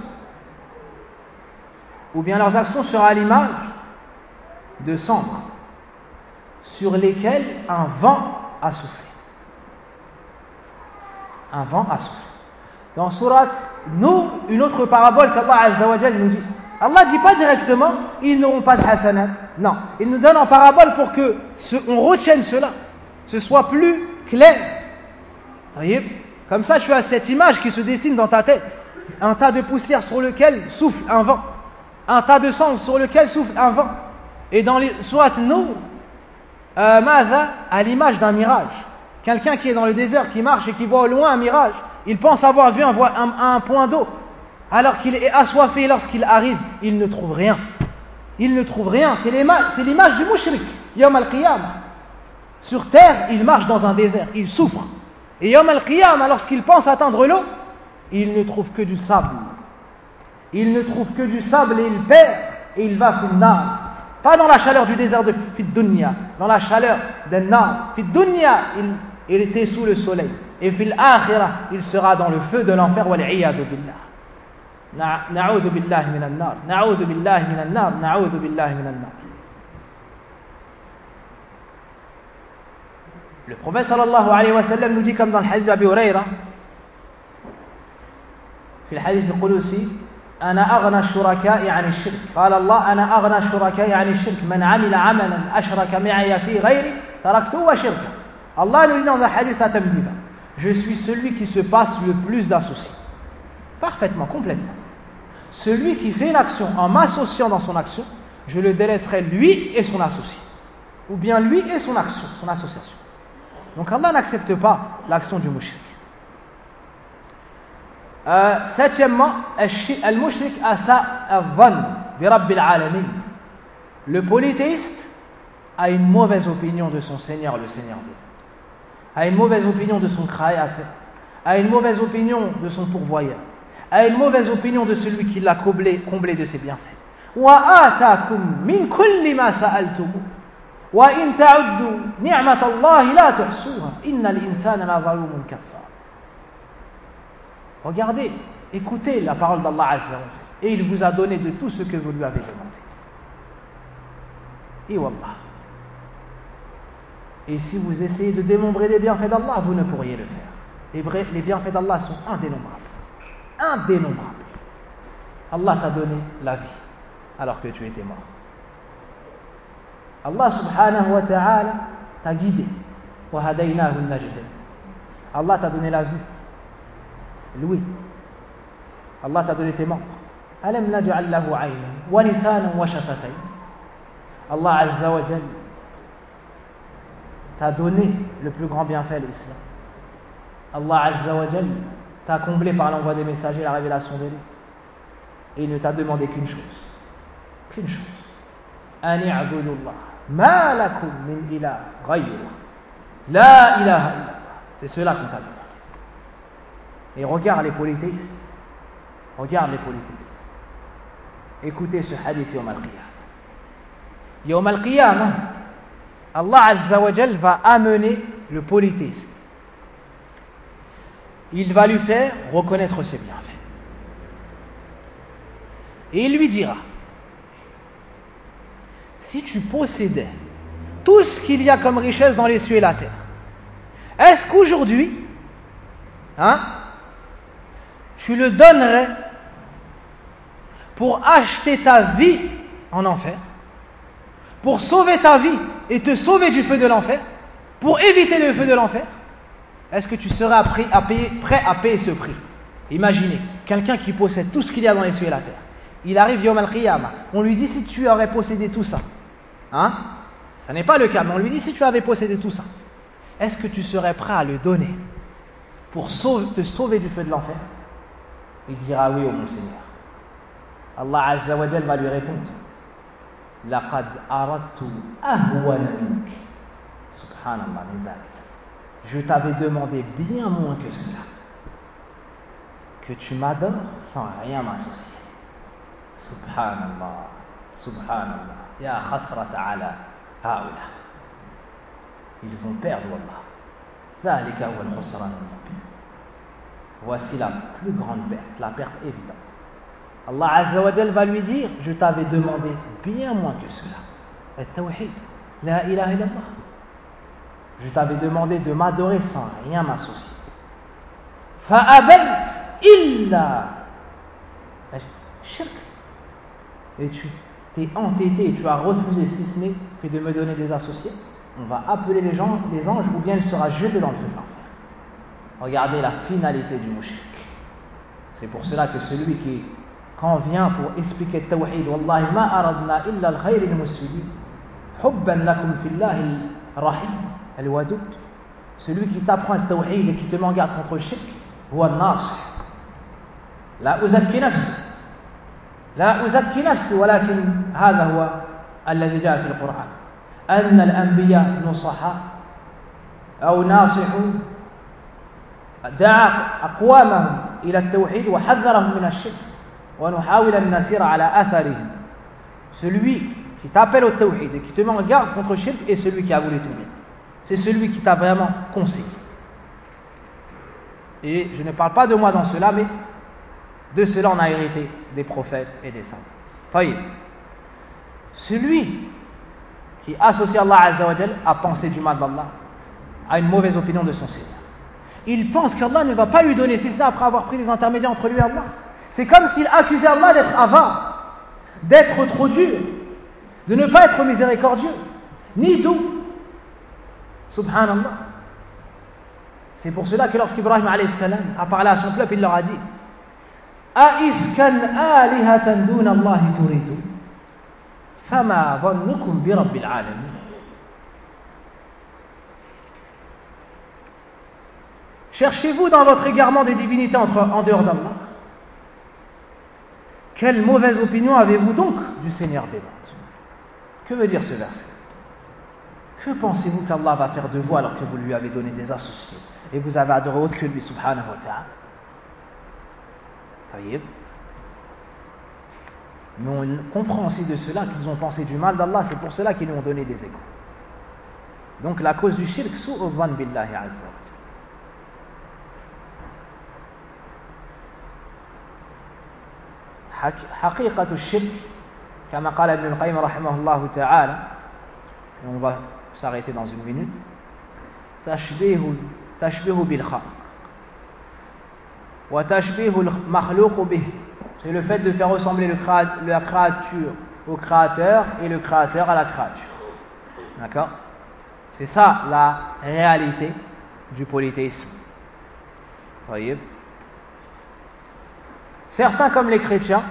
ou bien leurs actions sera à l'image de cendres sur lesquelles un vent a soufflé. Un vent a soufflé. Dans Surat Nur, une autre parabole qu'Allah Azza wa Jalla nous dit. Allah ne dit pas directement ils n'auront pas de hasanat. Non, il nous donne en parabole pour que on retienne cela, ce soit plus clair. Comme ça, tu as cette image qui se dessine dans ta tête. Un tas de poussière sur lequel souffle un vent. Un tas de sang sur lequel souffle un vent. Et dans les Surat Nur, à l'image d'un mirage. Quelqu'un qui est dans le désert, qui marche et qui voit au loin un mirage, il pense avoir vu un point d'eau, alors qu'il est assoiffé. Lorsqu'il arrive, il ne trouve rien. Il ne trouve rien. C'est l'image du mushrik, Yawm al-Qiyamah. Sur terre, il marche dans un désert, il souffre. Et Yawm al-Qiyamah, lorsqu'il pense atteindre l'eau, il ne trouve que du sable. Il ne trouve que du sable et il perd, et il va fil nar. Pas dans la chaleur du désert de fid dunya, dans la chaleur d'un nar. Fid dunya, il était sous le soleil. Et fil akhirah, il sera dans le feu de l'enfer. Wal'iyadu billah. Na'udhu billahi minan nar. Na'udhu billahi minan nar. Na'udhu billahi minan nar. Le prophète sallallahu alayhi wa sallam nous dit, comme dans le hadith d'Abi Huraira, في الحديث القدسي: أنا أغنى الشركاء عن الشرك. قال الله: أنا أغنى الشركاء عن الشرك. من عمل عملا أشرك معي في غيري تركته وشركه. Allah nous dit dans un hadith à Tamdiba: je suis celui qui se passe le plus d'associés. Parfaitement, complètement. Celui qui fait une action en m'associant dans son action, je le délaisserai lui et son associé. Ou bien lui et son action, son association. Donc Allah n'accepte pas l'action du mushrik. Septièmement, al-mushrik asa al-dhann bi rabbil alamin. Le polythéiste a une mauvaise opinion de son Seigneur, le Seigneur des mondes. A une mauvaise opinion de son créateur. A une mauvaise opinion de son pourvoyeur. A une mauvaise opinion de celui qui l'a comblé de ses bienfaits. Wa ataakum min kulli ma sa'altum. Wa in ta'uddu ni'matallahi la tuhsuha. Innal insana la zalumun kafar. Regardez, écoutez la parole d'Allah Azza wa Jalla. Et il vous a donné de tout ce que vous lui avez demandé. Et wallah. Et si vous essayez de dénombrer les bienfaits d'Allah, vous ne pourriez le faire. Les bienfaits d'Allah sont indénombrables. Indénombrables. Allah t'a donné la vie alors que tu étais mort. Allah subhanahu wa ta'ala t'a guidé. Wa hadaynahu an-najdayn. Allah t'a donné la vue. L'ouïe. Allah t'a donné tes membres. Alam naj'al lahu 'aynan wa lisanan wa shafatayn. Allah Azza wa Jalla t'a donné le plus grand bienfait, l'islam. Allah Azza wa Jalla t'a comblé par l'envoi des messagers, la révélation de lui. Et il ne t'a demandé qu'une chose. Qu'une chose. An i'budullah. Ma lakum min ilah ghayruh. La ilaha illallah. C'est cela qu'on t'a demandé. Et regarde les polythéistes. Regarde les polythéistes. Écoutez ce hadith Yawm al-Qiyamah. Yawm al-Qiyamah, Allah Azza wa Jal va amener le polythéiste. Il va lui faire reconnaître ses bienfaits. Et il lui dira: si tu possédais tout ce qu'il y a comme richesse dans les cieux et la terre, est-ce qu'aujourd'hui, tu le donnerais pour acheter ta vie en enfer, pour sauver ta vie et te sauver du feu de l'enfer, pour éviter le feu de l'enfer? Est-ce que tu seras prêt à payer ce prix? Imaginez, quelqu'un qui possède tout ce qu'il y a dans les cieux et la terre. Il arrive Yawm al-Qiyamah. On lui dit: si tu aurais possédé tout ça, ça n'est pas le cas, mais on lui dit: si tu avais possédé tout ça, est-ce que tu serais prêt à le donner pour te sauver du feu de l'enfer? Il dira: oui, ô mon Seigneur. Allah Azza wa Jal va lui répondre: laqad aradtu ahwana mink. Subhanallah min dhalik. Je t'avais demandé bien moins que cela, que tu m'adores sans rien m'associer. Subhanallah, subhanallah. Ya khasrata ala haula. Ils vont perdre, wallah. Dhalika huwa al-khusran al-mubin. Voici la plus grande perte, la perte évidente. Allah Azza wa Jal va lui dire: je t'avais demandé bien moins que cela. At-tawhid, la ilaha illallah. Je t'avais demandé de m'adorer sans rien m'associer. Fa'abayt illa shirk. Et tu t'es entêté et tu as refusé, si ce n'est que de me donner des associés. On va appeler les anges, ou bien il sera jeté dans le feu de l'enfer. Regardez la finalité du mushrik. C'est pour cela que celui qui, quand vient pour expliquer le tawhid, wallahi ma aradna illa al-khayr al-muslimin hubban lakum fillahi al-rahim al-wadud, celui qui t'apprend le tawhid et qui te met en garde contre le shirk, huwa an-nasih. La uzakki nafsi, لا أزكي نفسي ولكن هذا هو الذي جاء في القرآن أن الأنبياء نصحاء أو ناصحون دعا أقوامهم إلى التوحيد وحذرهم من الشرك ونحاول أن نسير على أثرهم. Celui qui t'appelle au tawhid et qui te met en garde contre le shirk est celui qui a voulu ton bien. C'est celui qui t'a vraiment conseillé. Et je ne parle pas de moi dans cela, mais de cela on a hérité des prophètes et des saints. Taïb. Celui qui associe Allah Azza wa Jal à penser du mal d'Allah, a une mauvaise opinion de son Seigneur. Il pense qu'Allah ne va pas lui donner cela après avoir pris les intermédiaires entre lui et Allah. C'est comme s'il accusait Allah d'être avare, d'être trop dur, de ne pas être miséricordieux, ni doux. Subhanallah. C'est pour cela que lorsqu'Ibrahim alayhi salam a parlé à son peuple, il leur a dit أَإِفْكًا آلِهَةً دُونَ اللَّهِ تُرِيدُونَ فَمَا ظَنُّكُمْ بِرَبِّ الْعَالَمِينَ. Cherchez-vous dans votre égarement des divinités en dehors d'Allah? Quelle mauvaise opinion avez-vous donc du Seigneur des mondes? Que veut dire ce verset? Que pensez-vous qu'Allah va faire de vous alors que vous lui avez donné des associés et vous avez adoré autre que lui, subhanahu wa ta'ala? Taïb. Mais on comprend aussi de cela qu'ils ont pensé du mal d'Allah, c'est pour cela qu'ils lui ont donné des échos. Donc la cause du shirk, su'u dhann billahi azza wa jalla. حقيقة الشرك كما قال ابن القيم رحمه الله تعالى, et on va s'arrêter dans une minute, تشبيه بالخلق وتشبيه المخلوق به, c'est le fait de faire ressembler la créature au créateur et le créateur à la créature. D'accord? C'est ça la réalité du polythéisme. Taïb. Certains, comme les chrétiens,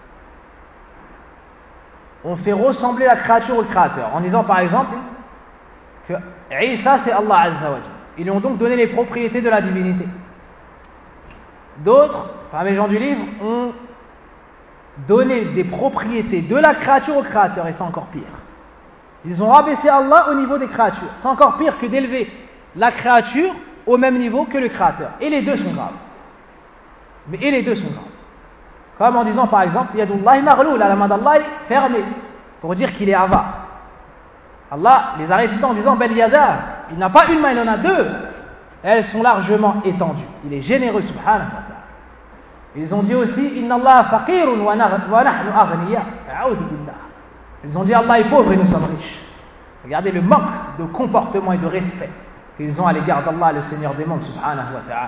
ont fait ressembler la créature au créateur en disant par exemple que Isa c'est Allah Azza wa Jalla. Ils lui ont donc donné les propriétés de la divinité. D'autres, parmi les gens du livre, ont donné des propriétés de la créature au créateur, et c'est encore pire. Ils ont rabaissé Allah au niveau des créatures. C'est encore pire que d'élever la créature au même niveau que le créateur. Et les deux sont graves. Et les deux sont graves. Comme en disant par exemple, Yadullahi maghloul, la main d'Allah est fermée, pour dire qu'il est avare. Allah les a réfutés en disant, Bel yada, il n'a pas une main, il en a deux. Elles sont largement étendues. Il est généreux, subhanahu wa ta'ala. Ils ont dit aussi, Inna Allah faqirun wa nahnu aghniya. A'udhu billah. Ils ont dit, Allah est pauvre et nous sommes riches. Regardez le manque de comportement et de respect qu'ils ont à l'égard d'Allah, le Seigneur des mondes, subhanahu wa ta'ala.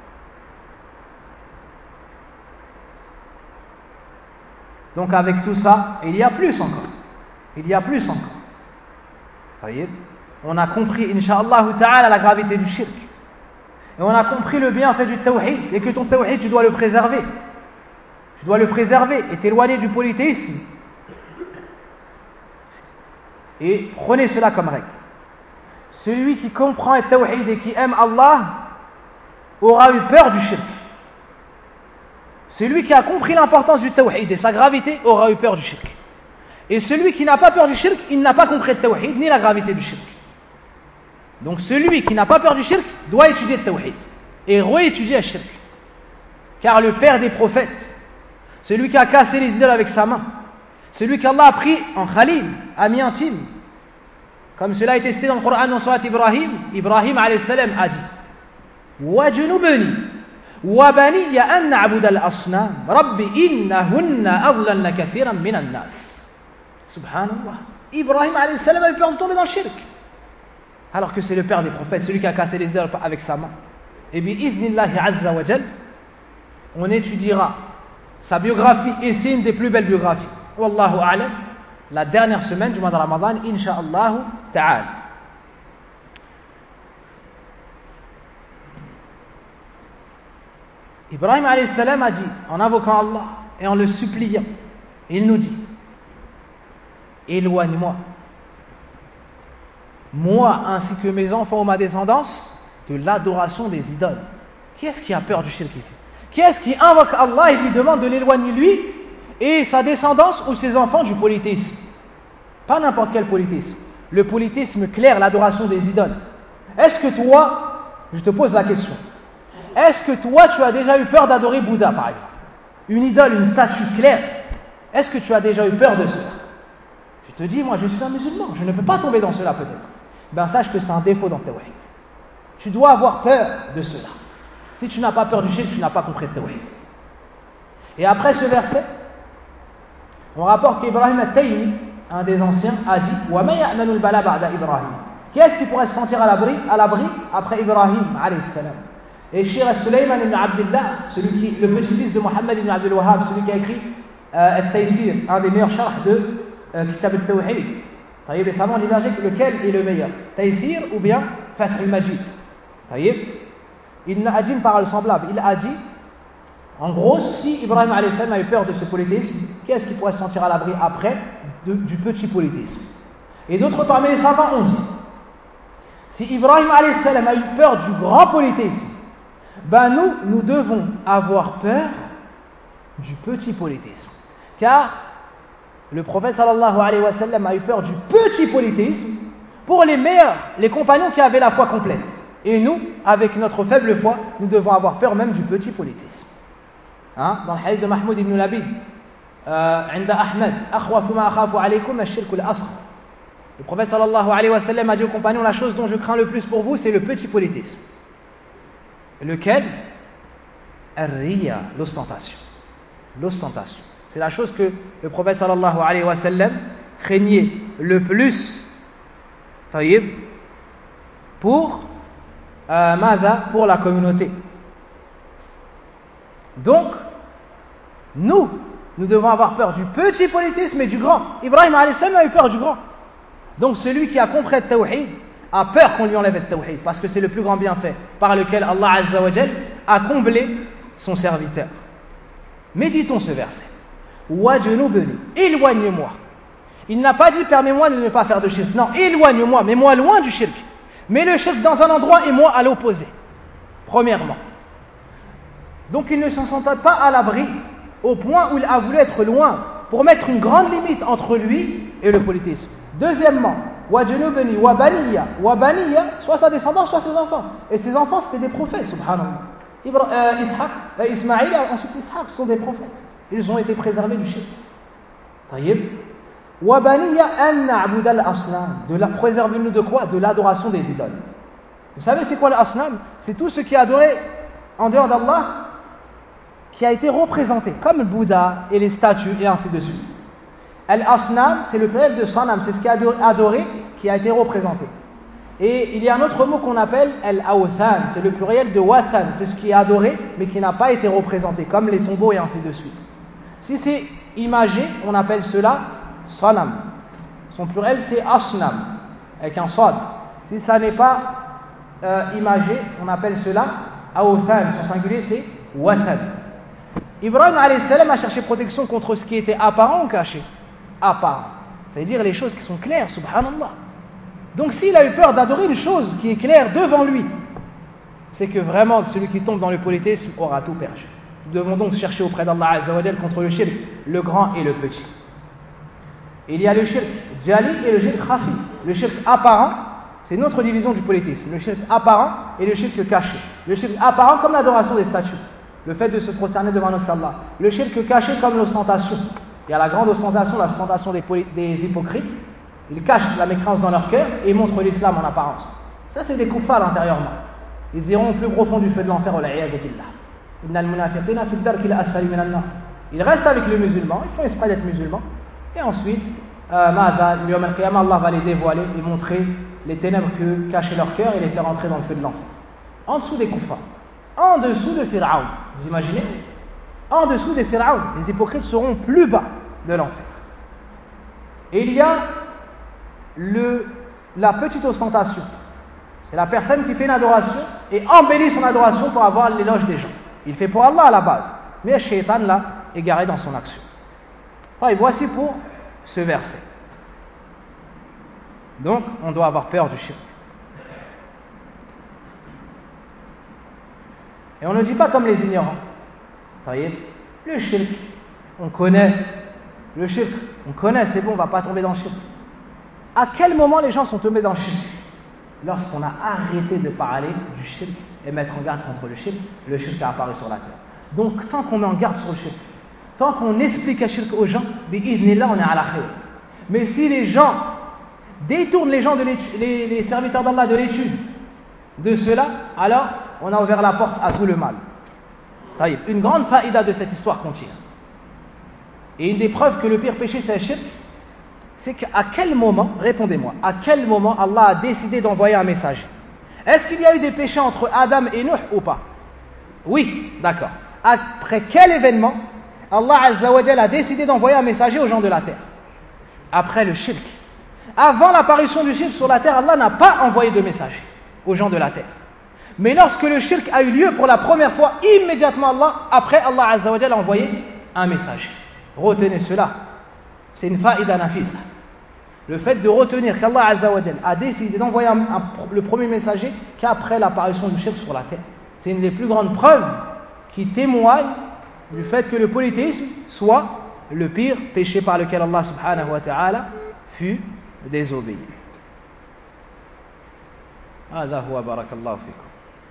Donc avec tout ça, il y a plus encore. Il y a plus encore. On a compris, incha'Allah ta'ala, la gravité du shirk. Et on a compris le bienfait du tawhid. Et que ton tawhid, tu dois le préserver. Tu dois le préserver et t'éloigner du polythéisme. Et prenez cela comme règle. Celui qui comprend le tawhid et qui aime Allah aura eu peur du shirk. Celui qui a compris l'importance du tawhid et sa gravité aura eu peur du shirk. Et celui qui n'a pas peur du shirk, il n'a pas compris le tawhid ni la gravité du shirk. Donc celui qui n'a pas peur du shirk doit étudier le tawhid et réétudier le shirk. Car le père des prophètes, celui qui a cassé les idoles avec sa main, celui qu'Allah a pris en khalil, ami intime, comme cela a été cité dans le Coran dans Surat Ibrahim, Ibrahim alayhi salam a dit وَجُنُبْنِي وَبَنِيَّ أَن نَعْبُدَ الْأَصْنَامَ رَبِّ إِنَّهُنَّ أَضْلَلْنَ كَثِيرًا مِنَ النَّاسِ. Subhanallah. Ibrahim alayhi salam a eu peur de tomber dans le shirk. Alors que c'est le père des prophètes, celui qui a cassé les idoles avec sa main. Et bien, iznillahi azza wa jal, on étudiera sa biographie, et c'est une des plus belles biographies. Wallahu a'lam, la dernière semaine du mois de Ramadan, insha'Allah ta'ala. Ibrahim alayhi salam a dit, en invoquant Allah et en le suppliant, il nous dit, éloigne-moi, moi ainsi que mes enfants ou ma descendance, de l'adoration des idoles. Qui est-ce qui a peur du shirk ici? Qui est-ce qui invoque Allah et lui demande de l'éloigner lui et sa descendance ou ses enfants du polythéisme? Pas n'importe quel polythéisme. Le polythéisme clair, l'adoration des idoles. Est-ce que toi, je te pose la question, est-ce que toi tu as déjà eu peur d'adorer Bouddha par exemple? Une idole, une statue claire. Est-ce que tu as déjà eu peur de cela? Je te dis, moi je suis un musulman, je ne peux pas tomber dans cela peut-être. Ben sache que c'est un défaut dans Tawhid. Tu dois avoir peur de cela. Si tu n'as pas peur du shirk, tu n'as pas compris le Tawhid. Et après ce verset, on rapporte qu'Ibrahim al-Taymi, un des anciens, a dit wa ma ya'manu al-bala ba'da Ibrahim. Qui est-ce qui pourrait se sentir à l'abri après Ibrahim alayhi salam? Et Shir al-Sulayman ibn Abdullah, le petit-fils de Mohammed ibn Abdul Wahhab, celui qui a écrit Al-Taysir, un des meilleurs sharh de Kitab al-Tawhid. Taïb, les savants divergent lequel est le meilleur, Taysir ou bien Fath al-Majid. Taïb, Ibn Ajim parle semblable. Il a dit, en gros, si Ibrahim alayhi salam a eu peur de ce polythéisme, qui est-ce qui pourrait se sentir à l'abri après du petit polythéisme? Et d'autres parmi les savants ont dit, si Ibrahim alayhi salam a eu peur du grand polythéisme, ben nous devons avoir peur du petit polythéisme. Car le prophète sallallahu alayhi wa sallam a eu peur du petit polythéisme pour les meilleurs, les compagnons qui avaient la foi complète. Et nous, avec notre faible foi, nous devons avoir peur même du petit polythéisme. Dans le hadith de Mahmoud ibn Labid, عند أحمد أخوف ما أخاف عليكم الشرك الأصغر. Le prophète sallallahu alayhi wa sallam a dit aux compagnons, la chose dont je crains le plus pour vous, c'est le petit polythéisme. Lequel? Ar-riya, l'ostentation. L'ostentation. C'est la chose que le prophète sallallahu alayhi wa sallam craignait le plus, taïb, pour pour la communauté. Donc, nous devons avoir peur du petit polythéisme et du grand. Ibrahim alayhi salam a eu peur du grand. Donc celui qui a compris le tawhid a peur qu'on lui enlève le tawhid, parce que c'est le plus grand bienfait par lequel Allah azza wa jal a comblé son serviteur. Méditons ce verset. Wajnubni, éloigne-moi. Il n'a pas dit permets-moi de ne pas faire de shirk. Non, éloigne-moi, mets-moi loin du shirk. Mets le shirk dans un endroit et moi à l'opposé. Premièrement. Donc il ne s'en sentait pas à l'abri au point où il a voulu être loin pour mettre une grande limite entre lui et le polythéisme. Deuxièmement, wajnubni wa baniya, soit sa descendance, soit ses enfants. Et ses enfants c'était des prophètes, subhanallah. Ismaïl et ensuite Ishaq sont des prophètes. Ils ont été préservés du shirk. Taïb. Wa baniya an na'bud al-asnam. Préservez-nous de quoi? De l'adoration des idoles. Vous savez c'est quoi l'asnam? C'est tout ce qui est adoré en dehors d'Allah, qui a été représenté, comme le Bouddha et les statues et ainsi de suite. Al-asnam, c'est le pluriel de sanam, c'est ce qui est adoré, qui a été représenté. Et il y a un autre mot qu'on appelle al-awthan, c'est le pluriel de wathan, c'est ce qui est adoré, mais qui n'a pas été représenté, comme les tombeaux et ainsi de suite. Si c'est imagé, on appelle cela sanam. Son pluriel c'est asnam, avec un sad. Si ça n'est pas imagé, on appelle cela awthan, son singulier c'est wathan. Ibrahim alayhi salam a cherché protection contre ce qui était apparent ou caché? Apparent. C'est-à-dire les choses qui sont claires, subhanallah. Donc s'il a eu peur d'adorer une chose qui est claire devant lui, c'est que vraiment celui qui tombe dans le polythéisme aura tout perdu. Nous devons donc chercher auprès d'Allah azza wa jal contre le shirk, le grand et le petit. Il y a le shirk jali et le shirk khafi. Le shirk apparent, c'est une autre division du polythéisme. Le shirk apparent et le shirk caché. Le shirk apparent comme l'adoration des statues, le fait de se prosterner devant notre Allah. Le shirk caché comme l'ostentation. Il y a la grande l'ostentation des hypocrites. Ils cachent la mécréance dans leur cœur et montrent l'islam en apparence. Ça c'est des kuffars intérieurement. Ils iront au plus profond du feu de l'enfer. Ils restent avec le musulman, ils font exprès d'être musulmans. Et ensuite, Allah va les dévoiler et montrer les ténèbres que cachaient leur cœur et les faire entrer dans le feu de l'enfer. En dessous des kuffars, en dessous de Pharaon. Vous imaginez? En dessous des Pharaon, les hypocrites seront plus bas de l'enfer. Et il y a la petite ostentation. C'est la personne qui fait une adoration et embellit son adoration pour avoir l'éloge des gens. Il fait pour Allah à la base, mais le shaitan l'a égaré dans son action. Et voici pour ce verset. Donc, on doit avoir peur du shirk. Et on ne dit pas comme les ignorants. Le shirk, on connaît. Le shirk, on connaît, c'est bon, on ne va pas tomber dans le shirk. À quel moment les gens sont tombés dans le shirk? Lorsqu'on a arrêté de parler du shirk et mettre en garde contre le shirk a apparu sur la terre. Donc, tant qu'on met en garde sur le shirk, tant qu'on explique le shirk aux gens, bi'idhnillah, on est à la khayr. Mais si les gens détournent les serviteurs d'Allah de l'étude de cela, alors on a ouvert la porte à tout le mal. Une grande faïda de cette histoire contient. Et une des preuves que le pire péché c'est le shirk, c'est qu'à quel moment, répondez-moi, à quel moment Allah a décidé d'envoyer un messager? Est-ce qu'il y a eu des péchés entre Adam et Nuh ou pas? Oui, d'accord. Après quel événement Allah Azza wa Jalla a décidé d'envoyer un messager aux gens de la terre? Après le shirk. Avant l'apparition du shirk sur la terre, Allah n'a pas envoyé de messager aux gens de la terre. Mais lorsque le shirk a eu lieu pour la première fois, immédiatement Allah Azza wa Jalla a envoyé un messager. Retenez cela. C'est une faïda nafisa. Le fait de retenir qu'Allah Azza wa Jalla a décidé d'envoyer le premier messager qu'après l'apparition du shirk sur la terre. C'est une des plus grandes preuves qui témoignent du fait que le polythéisme soit le pire péché par lequel Allah subhanahu wa ta'ala fut désobéi. هذا هو بارك الله فيكم.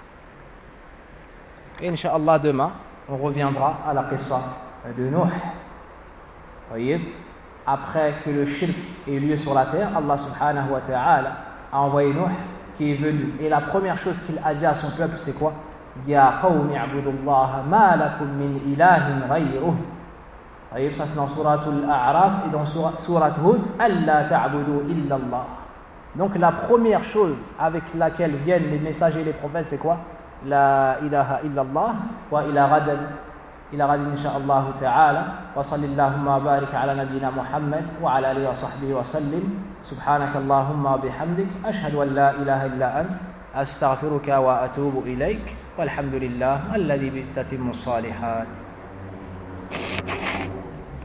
Et Inch'Allah, demain, on reviendra à la qissa de Nuh. Voyez, après que le shirk ait lieu sur la terre, Allah subhanahu wa ta'ala a envoyé Nuh qui est venu. Et la première chose qu'il a dit à son peuple, c'est quoi? Ya qawmi a'budullaha ma lakum min ilahin ghayruh. Voyez, ça c'est dans Surat Al-A'raf et dans Surat Hud, Alla ta'budu illa Allah. Donc la première chose avec laquelle viennent les messagers et les prophètes, c'est quoi? La ilaha illallah wa ila ghadan insha'Allah ta'ala wa sallallahu barik ala nabiyyina Muhammad wa ala alihi wa sahbihi wa sallim subhanaka Allahumma bihamdik ashhadu an la ilaha illa ant astaghfiruka wa atubu ilayk walhamdulillah alladhi bi tatimmu salihat.